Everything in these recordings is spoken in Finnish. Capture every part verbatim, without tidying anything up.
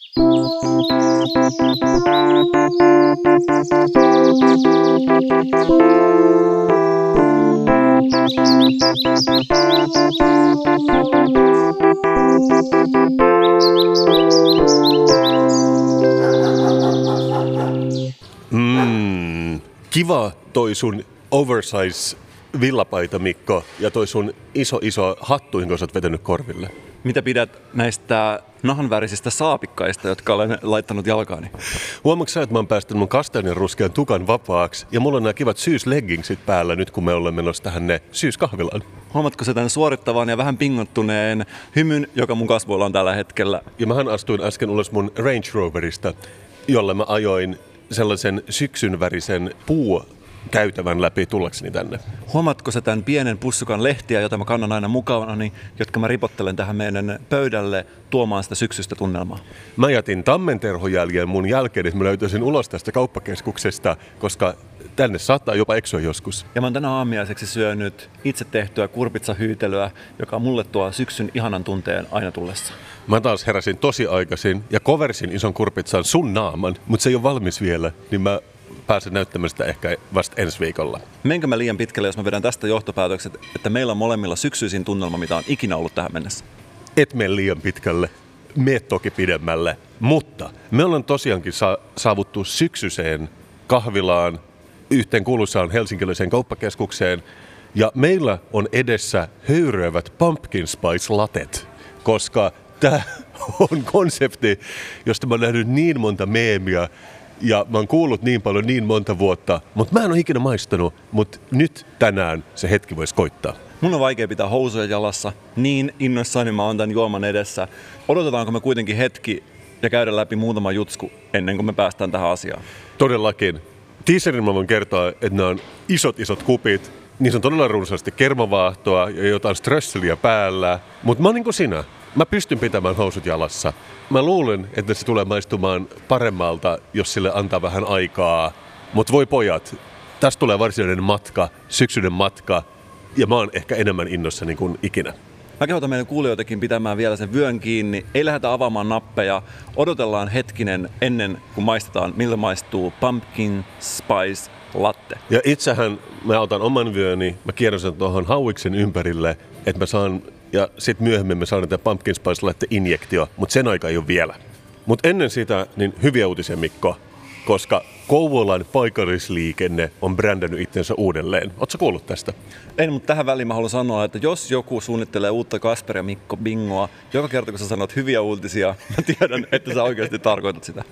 Mm, kiva toi sun oversize villapaita, Mikko, ja toi sun iso iso hattu, jonka sä oot vetänyt korville. Mitä pidät näistä nahanvärisistä saapikkaista, jotka olen laittanut jalkaani? Huomaatko sä, että mä oon päästänyt mun kastanjan ruskean tukan vapaaksi, ja mulla on nämä kivat syysleggingsit päällä nyt, kun me ollaan menossa tähän ne syyskahvilaan. Huomatko sä tämän suorittavan ja vähän pingottuneen hymyn, joka mun kasvoilla on tällä hetkellä? Ja mähän astuin äsken ulos mun Range Roverista, jolla mä ajoin sellaisen syksynvärisen puu käytävän läpi tullakseni tänne. Huomaatko sä tämän pienen pussukan lehtiä, jota mä kannan aina mukanani, jotka mä ripottelen tähän meidän pöydälle tuomaan sitä syksystä tunnelmaa? Mä jätin tammenterhojäljen mun jälkeen, että mä löytäisin ulos tästä kauppakeskuksesta, koska tänne saattaa jopa eksyä joskus. Ja mä oon tänä aamiaiseksi syönyt itse tehtyä kurpitsahyytelyä, joka mulle tuo syksyn ihanan tunteen aina tullessa. Mä taas heräsin tosi aikaisin ja koversin ison kurpitsan sun naaman, mutta se ei ole valmis vielä, niin mä pääsen näyttämään sitä ehkä vasta ensi viikolla. Menkö mä liian pitkälle, jos mä vedän tästä johtopäätökset, että meillä on molemmilla syksyisin tunnelma, mitä on ikinä ollut tähän mennessä? Et mene liian pitkälle, mene toki pidemmälle, mutta me ollaan tosiaankin sa- saavuttu syksyiseen kahvilaan, yhteen kuuluisaan helsinkiläiseen kauppakeskukseen, ja meillä on edessä höyryävät pumpkin spice latet, koska tämä on konsepti, josta mä oon nähnyt niin monta meemiä, ja mä oon kuullut niin paljon niin monta vuotta, mutta mä en ole ikinä maistanut, mutta nyt tänään se hetki voisi koittaa. Mun on vaikea pitää housuja jalassa, niin innoissani mä oon tämän juoman edessä. Odotetaanko me kuitenkin hetki ja käydä läpi muutama jutsku ennen kuin me päästään tähän asiaan? Todellakin. Teaserin mä voin kertoa, että nämä on isot isot kupit. Niissä on todella runsaasti kermavaahtoa ja jotain strösseliä päällä. Mutta mä oon niin kuin sinä. Mä pystyn pitämään housut jalassa. Mä luulen, että se tulee maistumaan paremmalta, jos sille antaa vähän aikaa. Mutta voi pojat, tästä tulee varsinainen matka, syksyinen matka. Ja mä oon ehkä enemmän innossani kuin ikinä. Mä kehotan meidän kuulijoitakin pitämään vielä sen vyön kiinni. Ei lähdetä avaamaan nappeja. Odotellaan hetkinen ennen kuin maistetaan, miltä maistuu pumpkin spice latte. Ja itsehän mä otan oman vyöni, mä kierrän sen tuohon hauiksen ympärille, että mä saan, ja sitten myöhemmin mä saan tätä pumpkin spice latte injektio, mutta sen aika ei ole vielä. Mutta ennen sitä, niin hyviä uutisia, Mikko, koska Kouvolan paikallisliikenne on brändännyt itsensä uudelleen. Ootko kuullut tästä? En, mutta tähän väliin mä haluan sanoa, että jos joku suunnittelee uutta Kasper ja Mikko bingoa, joka kerta kun sä sanot hyviä uutisia, mä tiedän, että sä oikeasti tarkoitat sitä.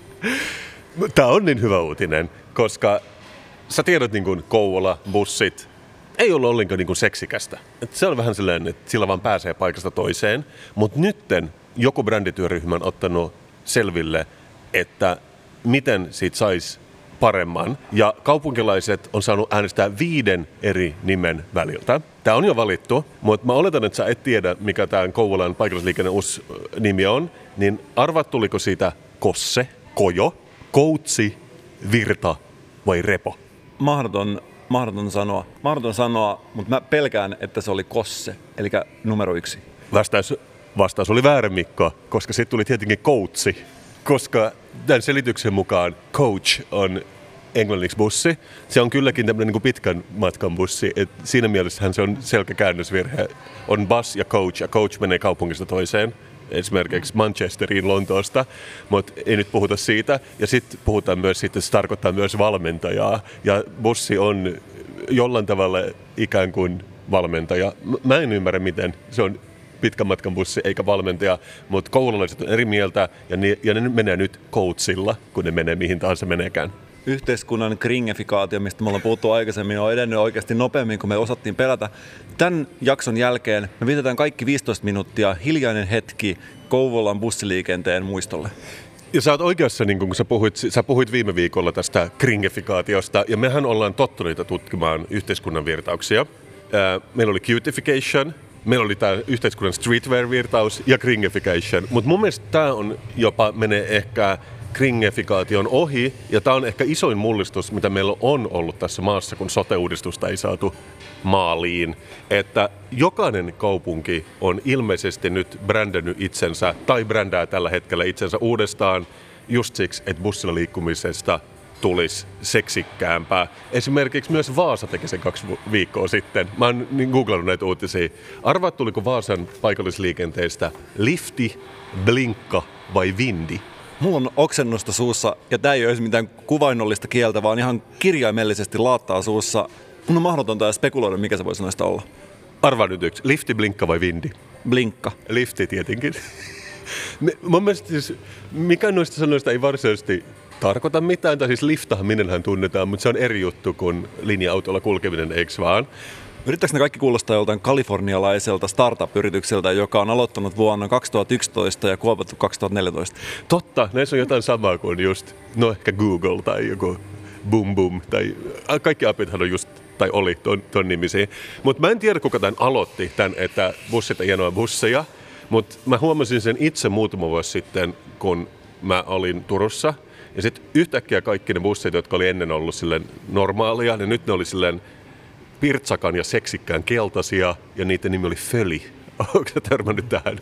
Tää on niin hyvä uutinen, koska sä tiedät niin kuin Kouvola, bussit, ei ollut ollenkaan niin kuin seksikästä. Et se on vähän sellainen, että sillä vaan pääsee paikasta toiseen. Mutta nytten joku brändityöryhmä on ottanut selville, että miten siitä saisi paremman. Ja kaupunkilaiset on saanut äänestää viiden eri nimen väliltä. Tämä on jo valittu, mutta mä oletan, että sä et tiedä, mikä tämän Kouvolan paikallisliikenne uusi nimi on. Niin arvat, tuliko siitä Kosse, Kojo, Koutsi, Virta vai Repo? Mahdoton, mahdoton sanoa. Mahdoton sanoa, mutta mä pelkään, että se oli Kosse, eli numero yksi. Vastaus, vastaus oli väärä, Mikko, koska sitten tuli tietenkin Koutsi. Koska tämän selityksen mukaan coach on englanniksi bussi. Se on kylläkin tämmöinen niin kuin pitkän matkan bussi. Et siinä mielessähän se on selkä käännösvirhe. On bus ja coach, ja coach menee kaupungista toiseen. Esimerkiksi Manchesteriin Lontoosta, mutta ei nyt puhuta siitä. Ja sitten puhutaan myös siitä, että se tarkoittaa myös valmentajaa. Ja bussi on jollain tavalla ikään kuin valmentaja. Mä en ymmärrä, miten se on pitkän matkan bussi eikä valmentaja, mutta koululaiset on eri mieltä ja ne, ja ne menee nyt coachilla, kun ne menee mihin tahansa meneekään. Yhteiskunnan kringifikaatio, mistä me ollaan puhuttu aikaisemmin, on edennyt oikeasti nopeammin kuin me osattiin pelätä. Tämän jakson jälkeen me vietetään kaikki viisitoista minuuttia hiljainen hetki Kouvolan bussiliikenteen muistolle. Ja sä oot oikeassa, niin kun sä puhuit, sä puhuit viime viikolla tästä kringifikaatiosta, ja mehän ollaan tottuneita tutkimaan yhteiskunnan virtauksia. Meillä oli cutification, meillä oli tämä yhteiskunnan streetwear-virtaus ja kringification, mutta mun mielestä tämä on jopa menee ehkä kringifikaatio on ohi, ja tämä on ehkä isoin mullistus, mitä meillä on ollut tässä maassa, kun sote-uudistusta ei saatu maaliin, että jokainen kaupunki on ilmeisesti nyt brändännyt itsensä, tai brändää tällä hetkellä itsensä uudestaan, just siksi, että bussilla liikkumisesta tulisi seksikkäämpää. Esimerkiksi myös Vaasa teki sen kaksi viikkoa sitten. Mä oon niin googlannut näitä uutisia. Arvaat, tuliko Vaasan paikallisliikenteestä lifti, blinkka vai vindi? Mulla on oksennusta suussa, ja tää ei ole mitään kuvainnollista kieltä, vaan ihan kirjaimellisesti laattaa suussa. Mun on mahdotonta spekuloida, mikä se voisi noista olla. Arvaa nyt yksi. Lifti, blinkka vai vindi? Blinkka. Lifti tietenkin. Mun mielestä siis, mikä noista sanoista ei varsinaisesti tarkoita mitään, tai siis liftahan minenhän tunnetaan, mutta se on eri juttu kuin linja-autolla kulkeminen, eikö vaan? Yrittääkö ne kaikki kuulostaa joltain kalifornialaiselta startup-yritykseltä, joka on aloittanut vuonna kaksituhattayksitoista ja kuopattu kaksituhattaneljätoista? Totta, näissä on jotain samaa kuin just, no ehkä Google tai joku Boom Boom, tai kaikki appithan on just, tai oli ton, ton nimisiä. Mutta mä en tiedä, kuka tämän aloitti, tämän, että bussit on hienoja busseja, mutta mä huomasin sen itse muutama vuosi sitten, kun mä olin Turussa. Ja sitten yhtäkkiä kaikki ne bussit, jotka oli ennen ollut silleen normaalia, niin nyt ne oli silleen pirtsakan ja seksikkään keltaisia, ja niiden nimi oli Föli. Onko sä törmännyt tähän?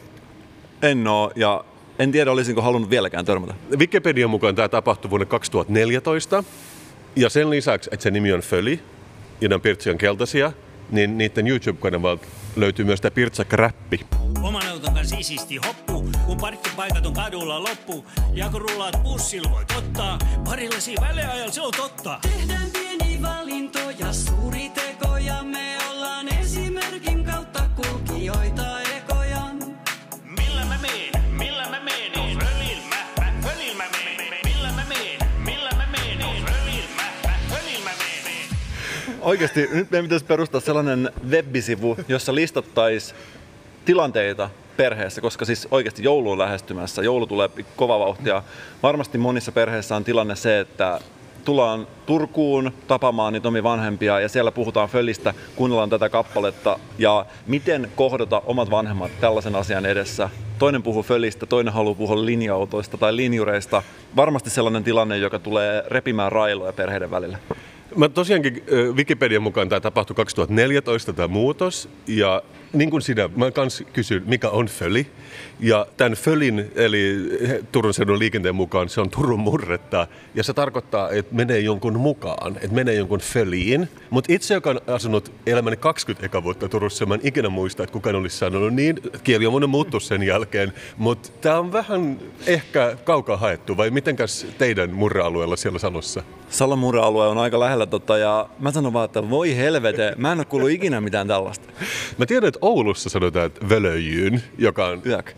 En oo, ja en tiedä, olisinko halunnut vieläkään törmätä. Wikipedian mukaan tämä tapahtui vuonna kaksituhattaneljätoista, ja sen lisäksi, että se nimi on Föli, ja ne on pirtsikan keltaisia, niin niiden YouTube-kanavalta löytyy myös tämä pirtsak-räppi. Oman auton kanssa isisti hoppu, kun parkkipaikat on kadulla loppu. Ja kun rullaat bussilla voit ottaa, parillasi väliajalla se on totta. Tehdään pieni valintoja, suuri tekoja, me ollaan esimerkin kautta kulkijoita ekoja. Millä mä meen, millä mä meen, fölil mä, mä, fölil mä meen. Millä mä meen, millä mä meen, fölil mä, mä, fölil mä meen. Oikeasti nyt meidän pitäisi perustaa sellainen web-sivu, jossa listattaisiin tilanteita perheessä, koska siis oikeasti joulu on lähestymässä, joulu tulee kova vauhtia. Varmasti monissa perheissä on tilanne se, että tullaan Turkuun tapaamaan niitä omia vanhempia ja siellä puhutaan Fölistä, kuunnellaan tätä kappaletta ja miten kohdata omat vanhemmat tällaisen asian edessä. Toinen puhuu Fölistä, toinen haluaa puhua linja-autoista tai linjureista. Varmasti sellainen tilanne, joka tulee repimään railoja perheiden välillä. Mä tosiaankin Wikipedian mukaan tämä tapahtui kaksituhattaneljätoista tämä muutos, ja niin kuin sinä, mä kans kysyn, mikä on Föli. Ja tämän Fölin, eli Turun seudun liikenteen mukaan, se on Turun murretta, ja se tarkoittaa, että menee jonkun mukaan, että menee jonkun Föliin. Mutta itse, joka on asunut elämäni kaksikymmentä eka vuotta Turussa, mä en ikinä muista, että kukaan olisi sanonut niin. Kieli on monen muuttu sen jälkeen, mutta tämä on vähän ehkä kaukaa haettu, vai mitenkäs teidän murrealueella siellä Salossa? Salon murrealue on aika lähellä tota, ja mä sanon vaan, että voi helvete, mä en ole kuullut ikinä mitään tällaista. Mä tiedän, että Oulussa sanotaan, että Völöjyn, joka on, Yök.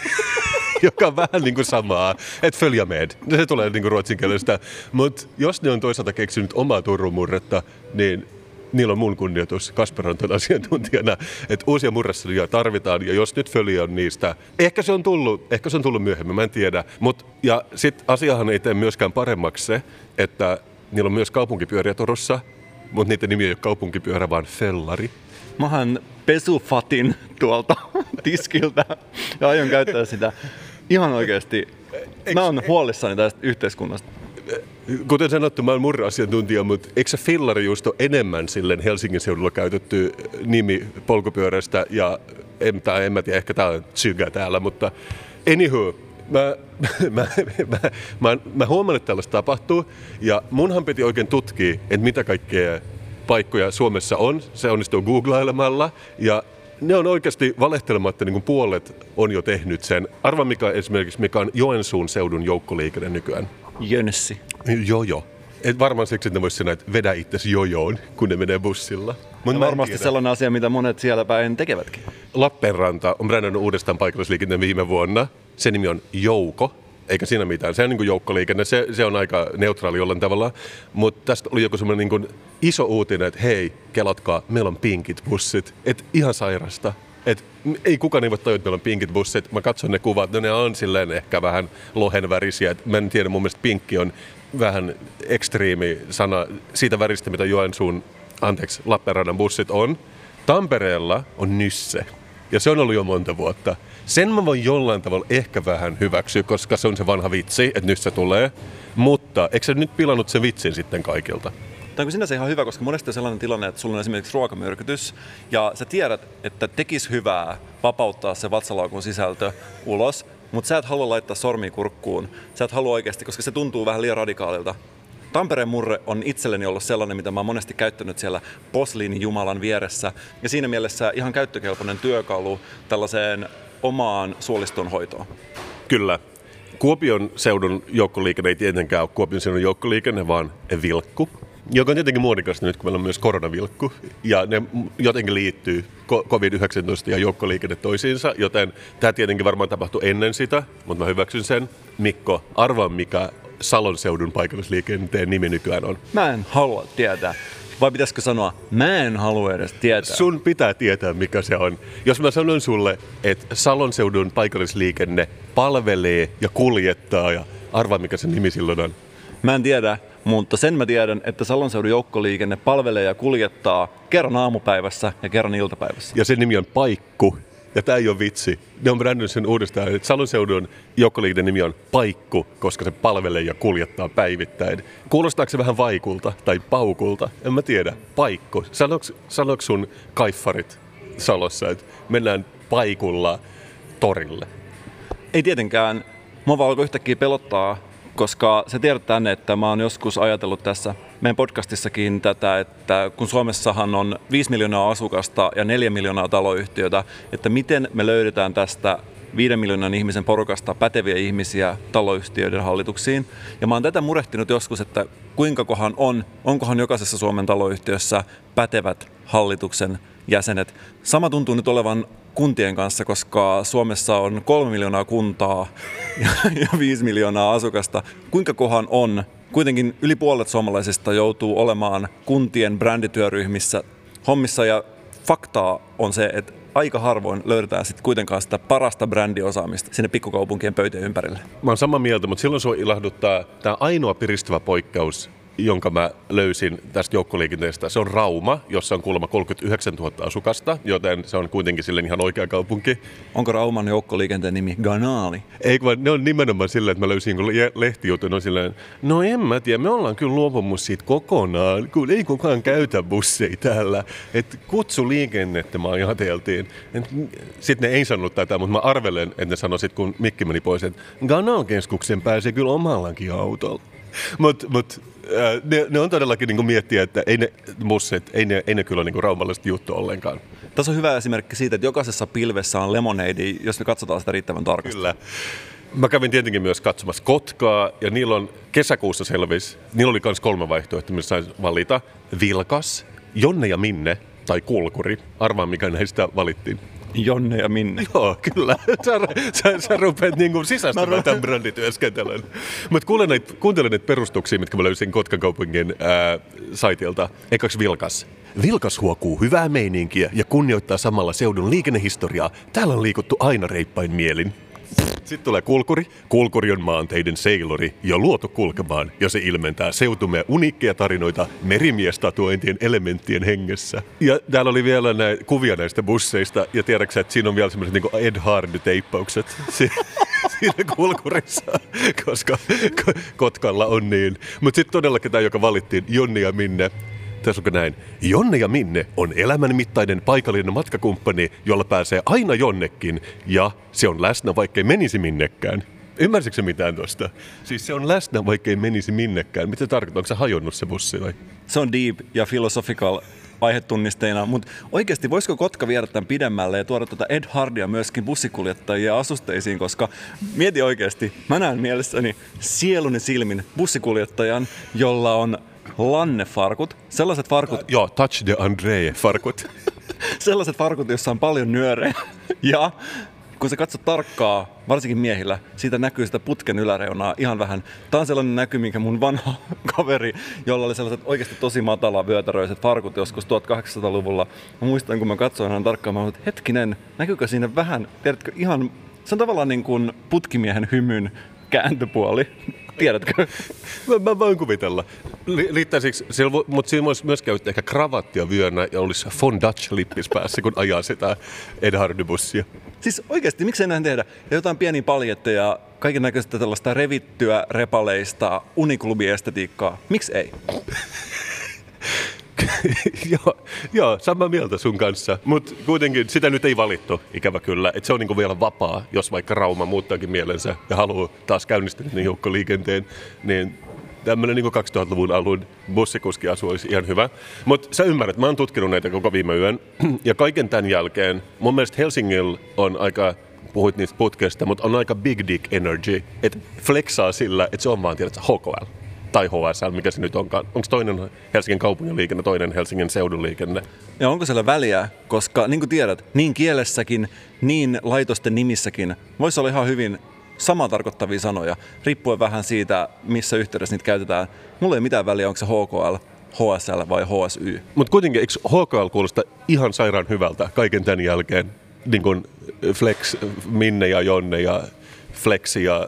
joka on vähän niin kuin samaa, että följamed. Se tulee niin kuin ruotsinkielestä. Mutta jos ne on toisaalta keksinyt omaa Turun murretta, niin niillä on mun kunnioitus Kasper Anton asiantuntijana, että uusia murresanoja tarvitaan, ja jos nyt Föli on niistä, ehkä se on tullut, ehkä se on tullut myöhemmin, mä en tiedä. Mut, ja sitten asiahan ei tee myöskään paremmaksi se, että niillä on myös kaupunkipyöriä Turussa, mutta niiden nimi ei ole kaupunkipyörä, vaan fellari. Mä haen pesufatin tuolta tiskiltä ja aion käyttää sitä ihan oikeasti. Mä oon huolissani tästä yhteiskunnasta. Kuten sanottu, mä oon murreasiantuntija, mutta eikö se fillari just ole enemmän silleen Helsingin seudulla käytetty nimi polkupyörästä, ja en, tai en mä tiedä, ehkä tää on tsygä täällä, mutta anywho, mä, mä, mä, mä, mä huomaan, että tällaista tapahtuu, ja munhan piti oikein tutkia, että mitä kaikkea paikkoja Suomessa on. Se onnistuu googlailemalla, ja ne on oikeasti valehtelematta, niin kuin puolet on jo tehnyt sen. Arva mikä esimerkiksi, mikä on Joensuun seudun joukkoliikenne nykyään. Jönssi. Jojo. Et varmaan siksi, että ne voisi sanoa, että vedä itsesi jojoon, kun ne menee bussilla. Mut Varmasti sellainen asia, mitä monet siellä päin tekevätkin. Lappeenranta on brändännyt uudestaan paikallisliikenteen viime vuonna. Se nimi on Jouko, eikä siinä mitään. Se on niin kuin joukkoliikenne, se, se on aika neutraali jollain tavalla. Mutta tästä oli joku semmoinen niin kuin iso uutinen, että hei, kelatkaa, meillä on pinkit bussit. Et ihan sairasta. Et ei kukaan ei voi tajua, että meillä on pinkit bussit. Mä katson ne kuvat, no ne on silleen ehkä vähän lohenvärisiä. Et mä en tiedä, mun mielestä pinkki on vähän ekstriimi sana siitä väristä, mitä Joensuun, anteeksi, Lappeenrannan bussit on. Tampereella on Nysse. Ja se on ollut jo monta vuotta. Sen mä voin jollain tavalla ehkä vähän hyväksyä, koska se on se vanha vitsi, että nyt se tulee. Mutta eikö se nyt pilannut se vitsin sitten kaikilta? Tämä on sinänsä ihan hyvä, koska monesti on sellainen tilanne, että sulla on esimerkiksi ruokamyrkytys ja sä tiedät, että tekisi hyvää vapauttaa se vatsalaukun sisältö ulos, mutta sä et halua laittaa sormia kurkkuun. Sä et halua oikeasti, koska se tuntuu vähän liian radikaalilta. Tampereen murre on itselleni ollut sellainen, mitä mä oon monesti käyttänyt siellä posliinijumalan vieressä. Ja siinä mielessä ihan käyttökelpoinen työkalu tällaiseen omaan suolistonhoitoon. Kyllä. Kuopion seudun joukkoliikenne ei tietenkään ole Kuopion seudun joukkoliikenne, vaan vilkku, joka on tietenkin muodikasta nyt, kun meillä on myös koronavilkku. Ja ne jotenkin liittyy covid yhdeksäntoista ja joukkoliikenne toisiinsa, joten tämä tietenkin varmaan tapahtui ennen sitä, mutta mä hyväksyn sen. Mikko, arvaa mikä Salon seudun paikallisliikenteen nimi nykyään on. Mä en halua tietää. Vai pitäisikö sanoa, mä en halua edes tietää? Sun pitää tietää, mikä se on. Jos mä sanon sulle, että Salon seudun paikallisliikenne palvelee ja kuljettaa, ja arvaa, mikä se nimi silloin on. Mä en tiedä, mutta sen mä tiedän, että Salon seudun joukkoliikenne palvelee ja kuljettaa kerran aamupäivässä ja kerran iltapäivässä. Ja sen nimi on Paikku. Ja tää ei ole vitsi. Ne on brändännyt sen uudestaan, että Salon seudun joukkoliikenteen nimi on Paikku, koska se palvelee ja kuljettaa päivittäin. Kuulostaako se vähän vaikulta tai paukulta? En mä tiedä. Paikku. Sanoks, sanoks sun kaiffarit Salossa, että mennään Paikulla torille? Ei tietenkään. Mua vaan alkoi yhtäkkiä pelottaa, koska se tiedät tänne, että mä oon joskus ajatellut tässä meidän podcastissakin tätä, että kun Suomessahan on viisi miljoonaa asukasta ja neljä miljoonaa taloyhtiötä, että miten me löydetään tästä viiden miljoonan ihmisen porukasta päteviä ihmisiä taloyhtiöiden hallituksiin. Ja mä oon tätä murehtinut joskus, että kuinka kohan on, onkohan jokaisessa Suomen taloyhtiössä pätevät hallituksen jäsenet. Sama tuntuu nyt olevan kuntien kanssa, koska Suomessa on kolme miljoonaa kuntaa ja, ja viisi miljoonaa asukasta. Kuinka kohan on? Kuitenkin yli puolet suomalaisista joutuu olemaan kuntien brändityöryhmissä hommissa ja faktaa on se, että aika harvoin löydetään sitten kuitenkaan sitä parasta brändiosaamista sinne pikkukaupunkien pöytien ympärille. Mä oon samaa mieltä, mutta silloin sua ilahduttaa tämä ainoa piristävä poikkeus, jonka mä löysin tästä joukkoliikenteestä. Se on Rauma, jossa on kuulemma kolmekymmentäyhdeksäntuhatta asukasta, joten se on kuitenkin silleen ihan oikea kaupunki. Onko Rauman joukkoliikenteen nimi Ganaali? Ei, vaan ne on nimenomaan silleen, että mä löysin kun lehtijutun, on silleen, no en mä tiedä, me ollaan kyllä luopumus siitä kokonaan, kun ei kukaan käytä busseja täällä. Että kutsuliikennettä mä ajateltiin. Sitten ne ei sanonut tätä, mutta mä arvelen, että ne sanoi sit, kun Mikki meni pois, että Ganaal-keskuksen pääsee kyllä omallakin autolla. Mutta mut, äh, ne, ne on todellakin niinku miettiä, että ei ne bussit, ei ne, ei ne kyllä ole niinku raumallista juttu ollenkaan. Tässä on hyvä esimerkki siitä, että jokaisessa pilvessä on lemonade, jos me katsotaan sitä riittävän tarkasti. Kyllä. Mä kävin tietenkin myös katsomassa Kotkaa, ja niillä on kesäkuussa selvisi, niillä oli myös kolme vaihtoehtoa, että saisi valita Vilkas, Jonne ja Minne tai Kulkuri. Arvaa, mikä näistä valittiin. Jonne ja Minne. Joo, kyllä. Sä, sä, sä rupeat niinku sisäistämään tämän brändityöskentelyn. Mutta kuuntele näitä perustuksia, mitkä mä löysin Kotkan kaupungin ää, saitilta. Ekaksi Vilkas. Vilkas huokuu hyvää meininkiä ja kunnioittaa samalla seudun liikennehistoriaa. Täällä on liikuttu aina reippain mielin. Sitten tulee Kulkuri. Kulkuri on maanteiden seilori jo luotu kulkemaan, ja se ilmentää seutumme uniikkeja tarinoita merimiestatuointien elementtien hengessä. Ja täällä oli vielä näitä kuvia näistä busseista, ja tiedätkö että siinä on vielä sellaiset niin kuin Ed Hard-teippaukset siinä Kulkurissa, koska Kotkalla on niin. Mutta sitten todellakin tämä, joka valittiin, Jonne ja Minne. Tässä onko näin? Jonne ja Minne on elämänmittainen paikallinen matkakumppani, jolla pääsee aina jonnekin, ja se on läsnä, vaikkei menisi minnekään. Ymmärsitkö se mitään tosta? Siis se on läsnä, vaikkei menisi minnekään. Mitä se tarkoittaa? Onko se hajonnut se bussi vai? Se on deep ja philosophical aihetunnisteina, mutta oikeasti voisiko Kotka viedä tämän pidemmälle ja tuoda tuota Ed Hardia myöskin bussikuljettajia asusteisiin, koska mieti oikeasti, mä näen mielessäni sieluni silmin bussikuljettajan, jolla on lannefarkut, sellaiset farkut... Uh, joo, Touch de André-farkut. Sellaiset farkut, joissa on paljon nyörejä. Ja kun sä katsot tarkkaa, varsinkin miehillä, siitä näkyy sitä putken yläreunaa ihan vähän. Tää on sellainen näky, minkä mun vanha kaveri, jolla oli sellaiset oikeasti tosi matala vyötäröiset farkut joskus tuhatkahdeksansataaluvulla. Mä muistan, kun mä katsoin hänen tarkkaan, mä olin, että hetkinen, näkyykö siinä vähän, tiedätkö, ihan... Se on tavallaan niin kuin putkimiehen hymyn kääntöpuoli. Tiedätkö? Mä, mä voin kuvitella. Riittäisikö, mutta siinä voisi myös käyttää ehkä kravattia vyönä ja olisi von Dutch-lippis päässä, kun ajaa sitä Edhardybussia. Siis oikeasti, miksei näin tehdä? Ja jotain pieniä paljetteja, kaiken näköistä tällaista revittyä, repaleista, uniklubiestetiikkaa. Miksi ei? joo, joo, samaa mieltä sun kanssa, mutta kuitenkin sitä nyt ei valittu, ikävä kyllä. Että se on niinku vielä vapaa, jos vaikka Rauma muuttaakin mielensä ja haluaa taas käynnistää niin joukkoliikenteen, niin tämmöinen niin kaksituhattaluvun alun bussikuskiasu olisi ihan hyvä. Mutta sä ymmärrät, mä oon tutkinut näitä koko viime yön, ja kaiken tämän jälkeen mun mielestä Helsingillä on aika, puhuit niistä putkeista, mutta on aika big dick energy, että flexaa sillä, että se on vaan, tiedätkö, H K L tai H S L, mikä se nyt onkaan. Onko toinen Helsingin kaupungin liikenne, toinen Helsingin seudun liikenne? Ja onko siellä väliä, koska niin kuin tiedät, niin kielessäkin, niin laitosten nimissäkin voisi olla ihan hyvin sama tarkoittavia sanoja, riippuen vähän siitä, missä yhteydessä niitä käytetään. Mulla ei mitään väliä, onko se H K L, H S L vai H S Y. Mutta kuitenkin, eikö H K L kuulosta ihan sairaan hyvältä kaiken tämän jälkeen? Niin kuin Flex, Minne ja Jonne ja Flexi ja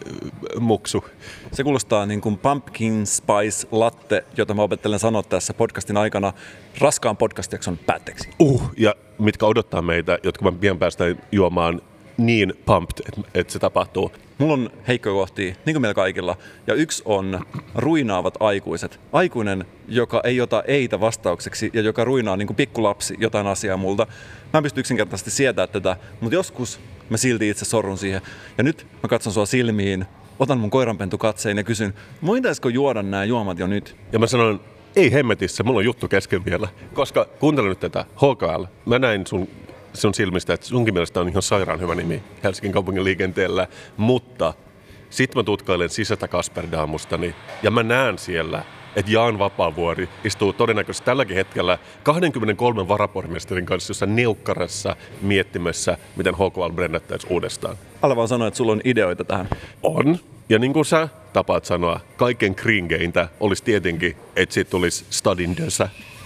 Muksu. Se kuulostaa niin kuin pumpkin spice latte, jota mä opettelen sanoa tässä podcastin aikana raskaan podcast-jakson päätteeksi. Uh, ja mitkä odottaa meitä, jotka mä pian päästään juomaan niin pumped, että et se tapahtuu. Mulla on heikkoja kohtia, niin kuin meillä kaikilla, ja yksi on ruinaavat aikuiset. Aikuinen, joka ei ota eitä vastaukseksi ja joka ruinaa niin kuin pikkulapsi jotain asiaa multa. Mä en pysty yksinkertaisesti sietämään tätä, mutta joskus mä silti itse sorrun siihen. Ja nyt mä katson sua silmiin, otan mun koiranpentu katseen ja kysyn, voitaisiko juoda nämä juomat jo nyt? Ja mä sanon, ei hemmetissä, mulla on juttu kesken vielä. Koska kuuntele nyt tätä, H K L, mä näin sun, sun silmistä, että sunkin mielestä on ihan sairaan hyvä nimi Helsingin kaupungin liikenteellä, mutta sit mä tutkailen sisätä Kasperdamustani ja mä näen siellä, että Jaan Vapaavuori istuu todennäköisesti tälläkin hetkellä kaksikymmentäkolme varapormestarin kanssa jossain neukkarassa miettimässä, miten H K L brändättäisiin uudestaan. Älä vaan sanoa, että sulla on ideoita tähän. On. Ja niin kuin sä tapaat sanoa, kaiken kringeintä olisi tietenkin, että siitä tulisi Stadin Dösä.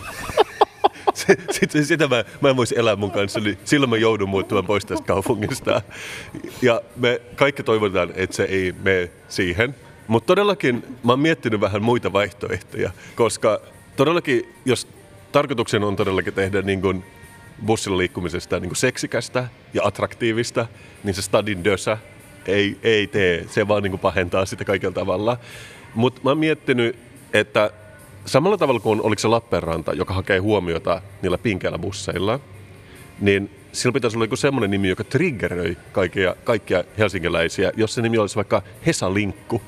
Sitten sitä mä, mä en voisi elää mun kanssa, niin silloin mä joudun muuttumaan pois tästä kaupungista. Ja me kaikki toivotaan, että se ei mene siihen. Mutta todellakin mä oon miettinyt vähän muita vaihtoehtoja, koska todellakin, jos tarkoituksena on todellakin tehdä niin kuin bussilla liikkumisesta niin kuin seksikästä ja attraktiivista, niin se Stadin Dösä ei, ei tee, se vaan niin kuin pahentaa sitä kaikella tavalla. Mutta mä oon miettinyt, että samalla tavalla kuin oliko se Lappeenranta, joka hakee huomiota niillä pinkeillä busseilla, niin sillä pitäisi olla joku semmoinen nimi, joka triggeröi kaikkia, kaikkia helsinkiläisiä, jos se nimi olisi vaikka Hesa Linkku.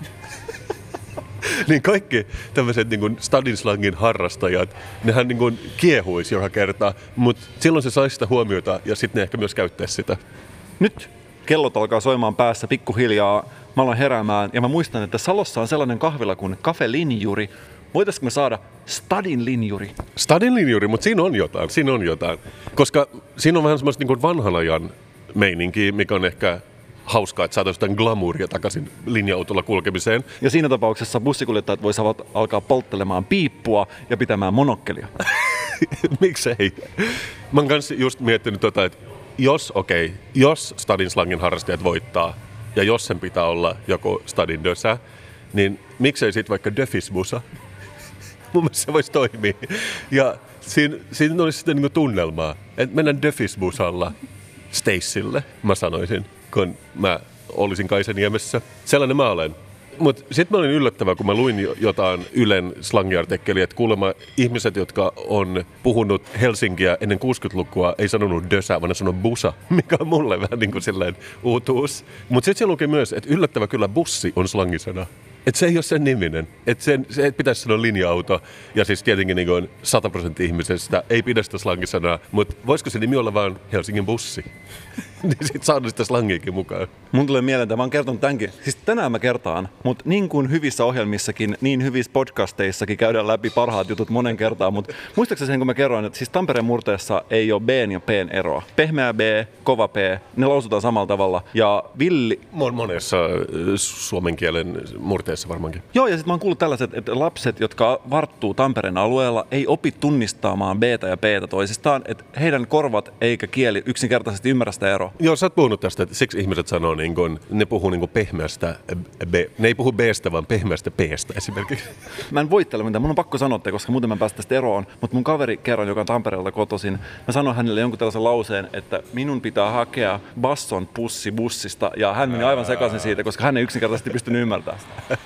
Niin kaikki tämmöiset niin kuin Stadin slangin harrastajat, nehän niin kuin kiehuisi joka kerta, mutta silloin se saisi sitä huomiota ja sitten ne ehkä myös käyttäisi sitä. Nyt kellot alkaa soimaan päässä pikkuhiljaa, mä aloin heräämään ja mä muistan, että Salossa on sellainen kahvila kuin Cafe Linjuri. Voitaisiko me saada Stadin linjuri? Stadin linjuri, mutta siinä on jotain, siinä on jotain. Koska siinä on vähän semmoista niin kuin vanhan ajan meininkiä, mikä on ehkä hauskaa, että saataisiin jotain glamouria takaisin linja-autolla kulkemiseen. Ja siinä tapauksessa bussikuljettajat voisivat alkaa polttelemaan piippua ja pitämään monokkelia. Miksei? Mä oon kanssa just miettinyt tota, että jos, okei, okay, jos Stadin slangin harrastajat voittaa, ja jos sen pitää olla joku Stadin Dösä, niin miksei sit vaikka Döfisbusa? Mun mielestä se voisi toimia. Ja siinä, siinä olisi sitten niinku tunnelmaa, että mennään Döfisbusalla Stacylle, mä sanoisin, kun mä olisin Kaisaniemessä. Sellainen mä olen. Mutta sitten mä olin yllättävää, kun mä luin jotain Ylen slangiartikkelia, että kuulemma ihmiset, jotka on puhunut Helsinkiä ennen kuusikymmentälukua, ei sanonut dösä, vaan ne sanoi busa, mikä on mulle vähän niin kuin sellainen uutuus. Mutta sitten se luki myös, että yllättävää kyllä bussi on slangisana. Että se ei ole sen niminen. Että se, se pitäisi sanoa linja-auto. Ja siis tietenkin niin kuin sata prosenttia ihmisestä ei pidä sitä slangisanaa. Mutta voisiko se nimi olla vaan Helsingin bussi? Niin sit saadaan sitä slangiakin mukaan. Mun tulee mieleen, että mä oon kertonut tämänkin. Siis tänään mä kertaan, mutta niin kuin hyvissä ohjelmissakin, niin hyvissä podcasteissakin käydään läpi parhaat jutut monen kertaan. Mutta muistaakseni sen, kun mä kerroin, että siis Tampereen murteessa ei ole B:n ja P:n eroa. Pehmeä B, kova P, ne lausutaan samalla tavalla. Ja villi... Monessa suomen kielen murteessa varmaankin. Joo, ja sitten mä oon kuullut tällaiset, että lapset, jotka varttuu Tampereen alueella, ei opi tunnistamaan B:tä ja P:tä toisistaan, että heidän korvat eikä kieli yksinkertaisesti ymmärrä sitä eroa. ero. Joo, sä oot puhunut tästä, että siksi ihmiset sanoo, niin kun, ne puhuu niin kun pehmeästä, B, ne ei puhu B:stä, vaan pehmeästä B:stä esimerkiksi. Mä en voittele mitään, mun on pakko sanoa, koska muuten mä päästä tästä eroon, mutta mun kaveri kerran, joka on Tampereelta kotoisin, mä sanoin hänelle jonkun tällaisen lauseen, että minun pitää hakea basson pussi bussista, ja hän meni aivan sekaisin siitä, koska hän ei yksinkertaisesti pystynyt ymmärtämään sitä.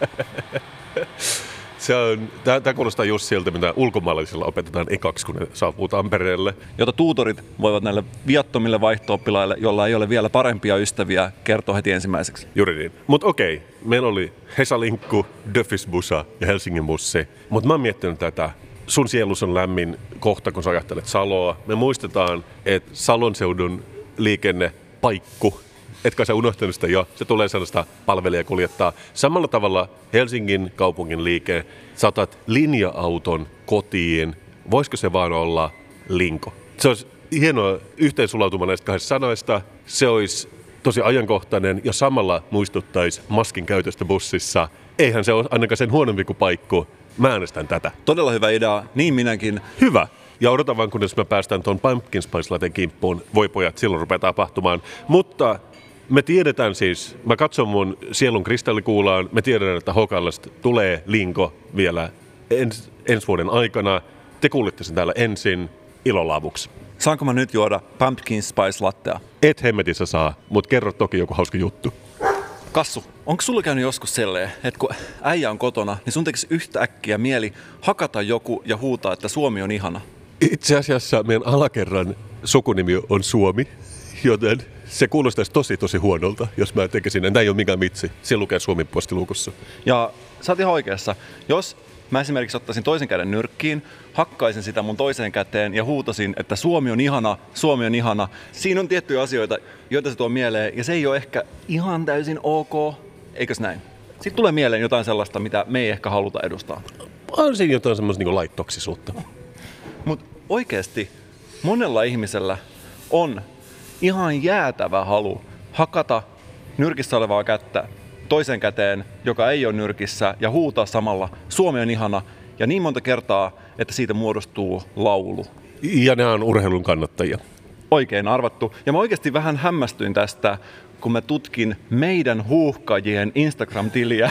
Se on, tämä kuulostaa just siltä, mitä ulkomaalaisilla opetetaan ekaksi, kun ne saapuu Tampereelle. Jota tuutorit voivat näille viattomille vaihto-oppilaille, joilla ei ole vielä parempia ystäviä, kertoa heti ensimmäiseksi. Juuri niin. Mutta okei, meillä oli Hesa-linkku, Duffys busa ja Helsingin bussi. Mutta mä oon miettinyt tätä. Sun sielus on lämmin kohta, kun sä ajattelet Saloa. Me muistetaan, että Salon seudun liikennepaikku, etkä sä unohtanut sitä jo, se tulee sellaista palvelija kuljettaa. Samalla tavalla Helsingin kaupungin liike, saatat linja-auton kotiin, voisiko se vaan olla linko? Se olisi hienoa yhteensulautuma näistä kahdesta sanoista, se olisi tosi ajankohtainen ja samalla muistuttaisi maskin käytöstä bussissa. Eihän se ole ainakaan sen huonompi kuin paikku. Mä äänestän tätä. Todella hyvä idea, niin minäkin. Hyvä. Ja odotan vaan, kunnes mä päästään tuon pumpkin spice laten kimppuun. Voi pojat, silloin rupeaa tapahtumaan. Mutta me tiedetään siis, mä katson mun sielun kristallikuulaan, me tiedetään, että Hokallasta tulee linko vielä ens, ensi vuoden aikana. Te kuulitte sen täällä ensin ilolaavuksi. Saanko mä nyt juoda pumpkin spice lattea? Et hemmetissä saa, mutta kerro toki joku hauska juttu. Kassu, onko sulla käynyt joskus selleen, että kun äijä on kotona, niin sun tekisi yhtäkkiä mieli hakata joku ja huutaa, että Suomi on ihana? Itse asiassa meidän alakerran sukunimi on Suomi, joten se kuulostaisi tosi tosi huonolta, jos mä tekisin. Tämä ei ole mikään mitsi. Siellä lukee Suomi postiluukussa. Ja sä oot ihan oikeassa. Jos mä esimerkiksi ottaisin toisen käden nyrkkiin, hakkaisin sitä mun toiseen käteen ja huutasin, että Suomi on ihana, Suomi on ihana. Siinä on tiettyjä asioita, joita se tuo mieleen, ja se ei ole ehkä ihan täysin ok, eikös näin? Sitten tulee mieleen jotain sellaista, mitä me ei ehkä haluta edustaa. On siinä jotain semmoista niin laittoksisuutta. Mutta oikeasti monella ihmisellä on ihan jäätävä halu hakata nyrkissä olevaa kättä toisen käteen, joka ei ole nyrkissä, ja huutaa samalla Suomi on ihana, ja niin monta kertaa, että siitä muodostuu laulu. Ja ne on urheilun kannattajia. Oikein arvattu. Ja mä oikeasti vähän hämmästyin tästä, kun mä tutkin meidän huuhkajien Instagram-tiliä.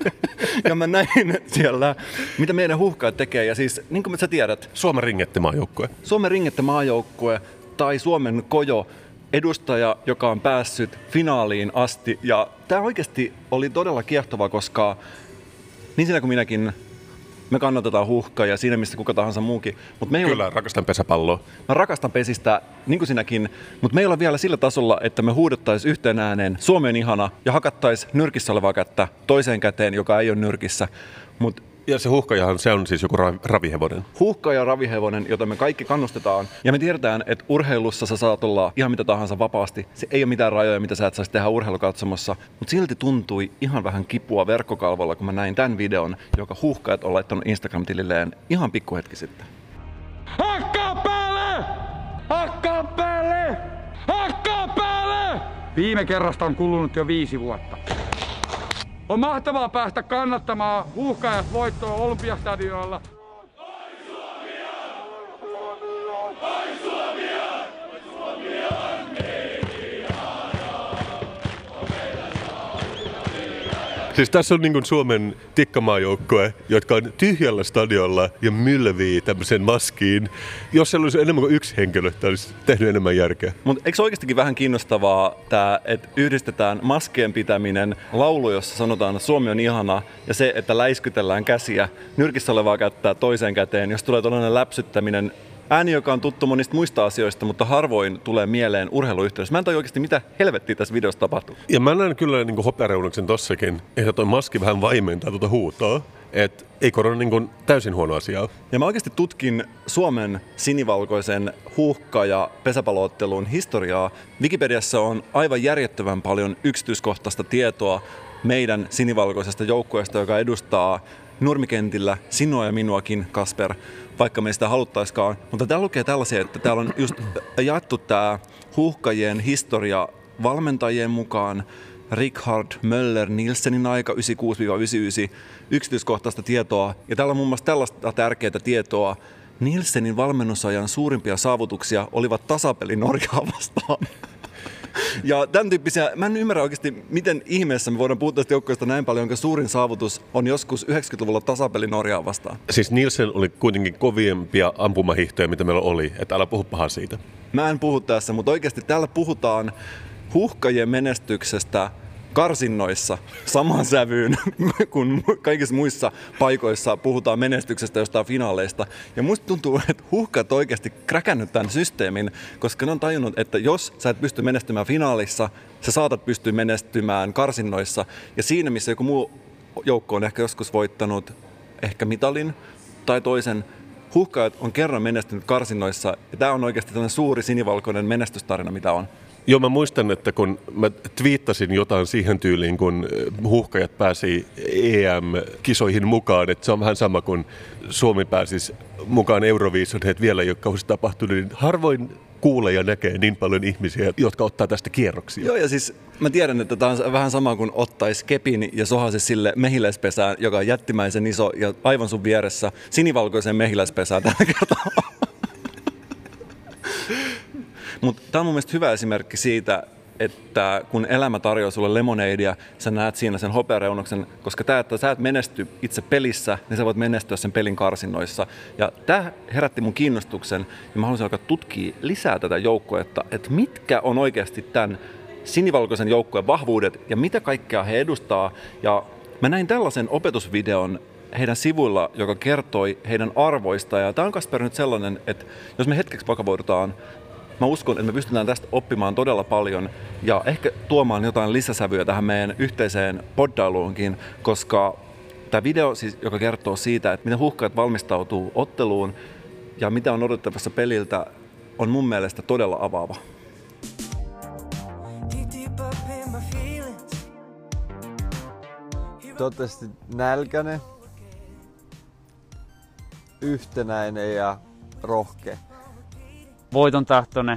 Ja mä näin siellä, mitä meidän huuhkajat tekee. Ja siis, niin kuin sä tiedät, Suomen ringettimaajoukkue. Suomen ringettimaajoukkue tai Suomen Kojo, edustaja, joka on päässyt finaaliin asti. Ja tämä oikeasti oli todella kiehtovaa, koska niin siinä kuin minäkin, me kannatetaan huuhkaa ja siinä missä kuka tahansa muukin. Mut me ei Kyllä, ole, rakastan pesäpalloa. mä rakastan pesistä, niin kuin sinäkin, mutta me ei ole vielä sillä tasolla, että me huudettaisiin yhteen ääneen Suomi on ihana ja hakattaisiin nyrkissä olevaa kättä toiseen käteen, joka ei ole nyrkissä. Mut Ja se huuhkajahan, se on siis joku ra- ravihevonen. huuhkaja ja ravihevonen, jota me kaikki kannustetaan. Ja me tiedetään, että urheilussa sä saat olla ihan mitä tahansa vapaasti. Se ei ole mitään rajoja, mitä sä et saisi tehdä urheilukatsomossa. Mutta silti tuntui ihan vähän kipua verkkokalvolla, kun mä näin tämän videon, joka huuhkajat on laittanut Instagram-tililleen ihan pikkuhetki sitten. Hakkaa päälle! Hakkaa päälle! Hakkaa päälle! Viime kerrasta on kulunut jo viisi vuotta. On mahtavaa päästä kannattamaan huuhkajat voittoa Olympiastadionilla. Siis tässä on niin kuin Suomen tikkamaajoukkue, jotka on tyhjällä stadiolla ja mylvii tämmöiseen maskiin. Jos siellä olisi enemmän kuin yksi henkilö, tämä olisi tehnyt enemmän järkeä. Mutta eikö oikeastikin vähän kiinnostavaa tämä, että yhdistetään maskien pitäminen, laulu, jossa sanotaan, että Suomi on ihana, ja se, että läiskytellään käsiä, nyrkissä olevaa kättää toiseen käteen, jos tulee tällainen läpsyttäminen, ääni, joka on tuttu monista muista asioista, mutta harvoin tulee mieleen urheiluyhteydessä. Mä en tajua oikeasti, mitä helvettiä tässä videossa tapahtuu. Ja mä näen kyllä niin kuin hopeareunuksen tossakin, että toi maski vähän vaimentaa tuota huutoa. Että ei korona niin kuin täysin huono asia ole. Ja mä oikeasti tutkin Suomen sinivalkoisen huuhka- ja pesäpalloottelun historiaa. Wikipediassa on aivan järjettömän paljon yksityiskohtaista tietoa meidän sinivalkoisesta joukkueesta, joka edustaa nurmikentillä sinua ja minuakin, Kasper, vaikka me sitä haluttaisikaan. Mutta täällä lukee tällaisia, että täällä on just jaettu tämä huuhkajien historia valmentajien mukaan. Richard Möller Nielsenin aika yhdeksänkymmentäkuusi yhdeksänkymmentäyhdeksän, yksityiskohtaista tietoa. Ja täällä on muun muassa tällaista tärkeää tietoa. Nielsenin valmennusajan suurimpia saavutuksia olivat tasapeli Norjaa vastaan. Ja tämän tyyppisiä, mä en ymmärrä oikeasti, miten ihmeessä me voidaan puhua tästä joukkueesta näin paljon, jonka suurin saavutus on joskus yhdeksänkymmentäluvulla tasapeli Norjaa vastaan. Siis Nielsen oli kuitenkin koviempia ampumahiihtoja, mitä meillä oli, että älä puhu pahaa siitä. Mä en puhu tässä, mutta oikeasti täällä puhutaan Huuhkajien menestyksestä karsinnoissa samaan sävyyn, kun kaikissa muissa paikoissa puhutaan menestyksestä jostain finaaleista. Ja musta tuntuu, että Huuhkajat on oikeasti kräkännyt tämän systeemin, koska ne on tajunnut, että jos sä et pysty menestymään finaalissa, sä saatat pystyä menestymään karsinnoissa. Ja siinä, missä joku muu joukko on ehkä joskus voittanut ehkä mitalin tai toisen, Huuhkajat on kerran menestynyt karsinnoissa. Ja tämä on oikeasti tällainen suuri sinivalkoinen menestystarina, mitä on. Joo, mä muistan, että kun mä twiittasin jotain siihen tyyliin, kun Huuhkajat pääsi E M-kisoihin mukaan, että se on vähän sama kuin Suomi pääsisi mukaan Euroviisun, että vielä ei ole kauheasti tapahtunut, niin harvoin kuulee ja näkee niin paljon ihmisiä, jotka ottaa tästä kierroksia. Joo, ja siis mä tiedän, että tämä on vähän sama kuin ottaisi kepin ja sohaisi sille mehiläispesään, joka on jättimäisen iso ja aivan sun vieressä sinivalkoisen mehiläispesään tällä kertaa. Mutta tämä on mun mielestä hyvä esimerkki siitä, että kun elämä tarjoaa sulle lemonadea, sä näet siinä sen hopeareunuksen, koska tämä, että sä et menesty itse pelissä, niin sä voit menestyä sen pelin karsinnoissa. Ja tämä herätti mun kiinnostuksen, ja mä haluaisin alkaa tutkia lisää tätä joukkuetta, että mitkä on oikeasti tämän sinivalkoisen joukkueen vahvuudet, ja mitä kaikkea he edustaa. Ja mä näin tällaisen opetusvideon heidän sivuilla, joka kertoi heidän arvoista, ja tämä on Kasper nyt sellainen, että jos me hetkeksi vakavoidutaan, mä uskon, että me pystytään tästä oppimaan todella paljon ja ehkä tuomaan jotain lisäsävyä tähän meidän yhteiseen poddailuunkin, koska tämä video, siis, joka kertoo siitä, että miten Huuhkajat valmistautuu otteluun ja mitä on odotettavassa peliltä, on mun mielestä todella avaava. Toivottavasti nälkäinen, yhtenäinen ja rohkea. Voiton tahtoinen,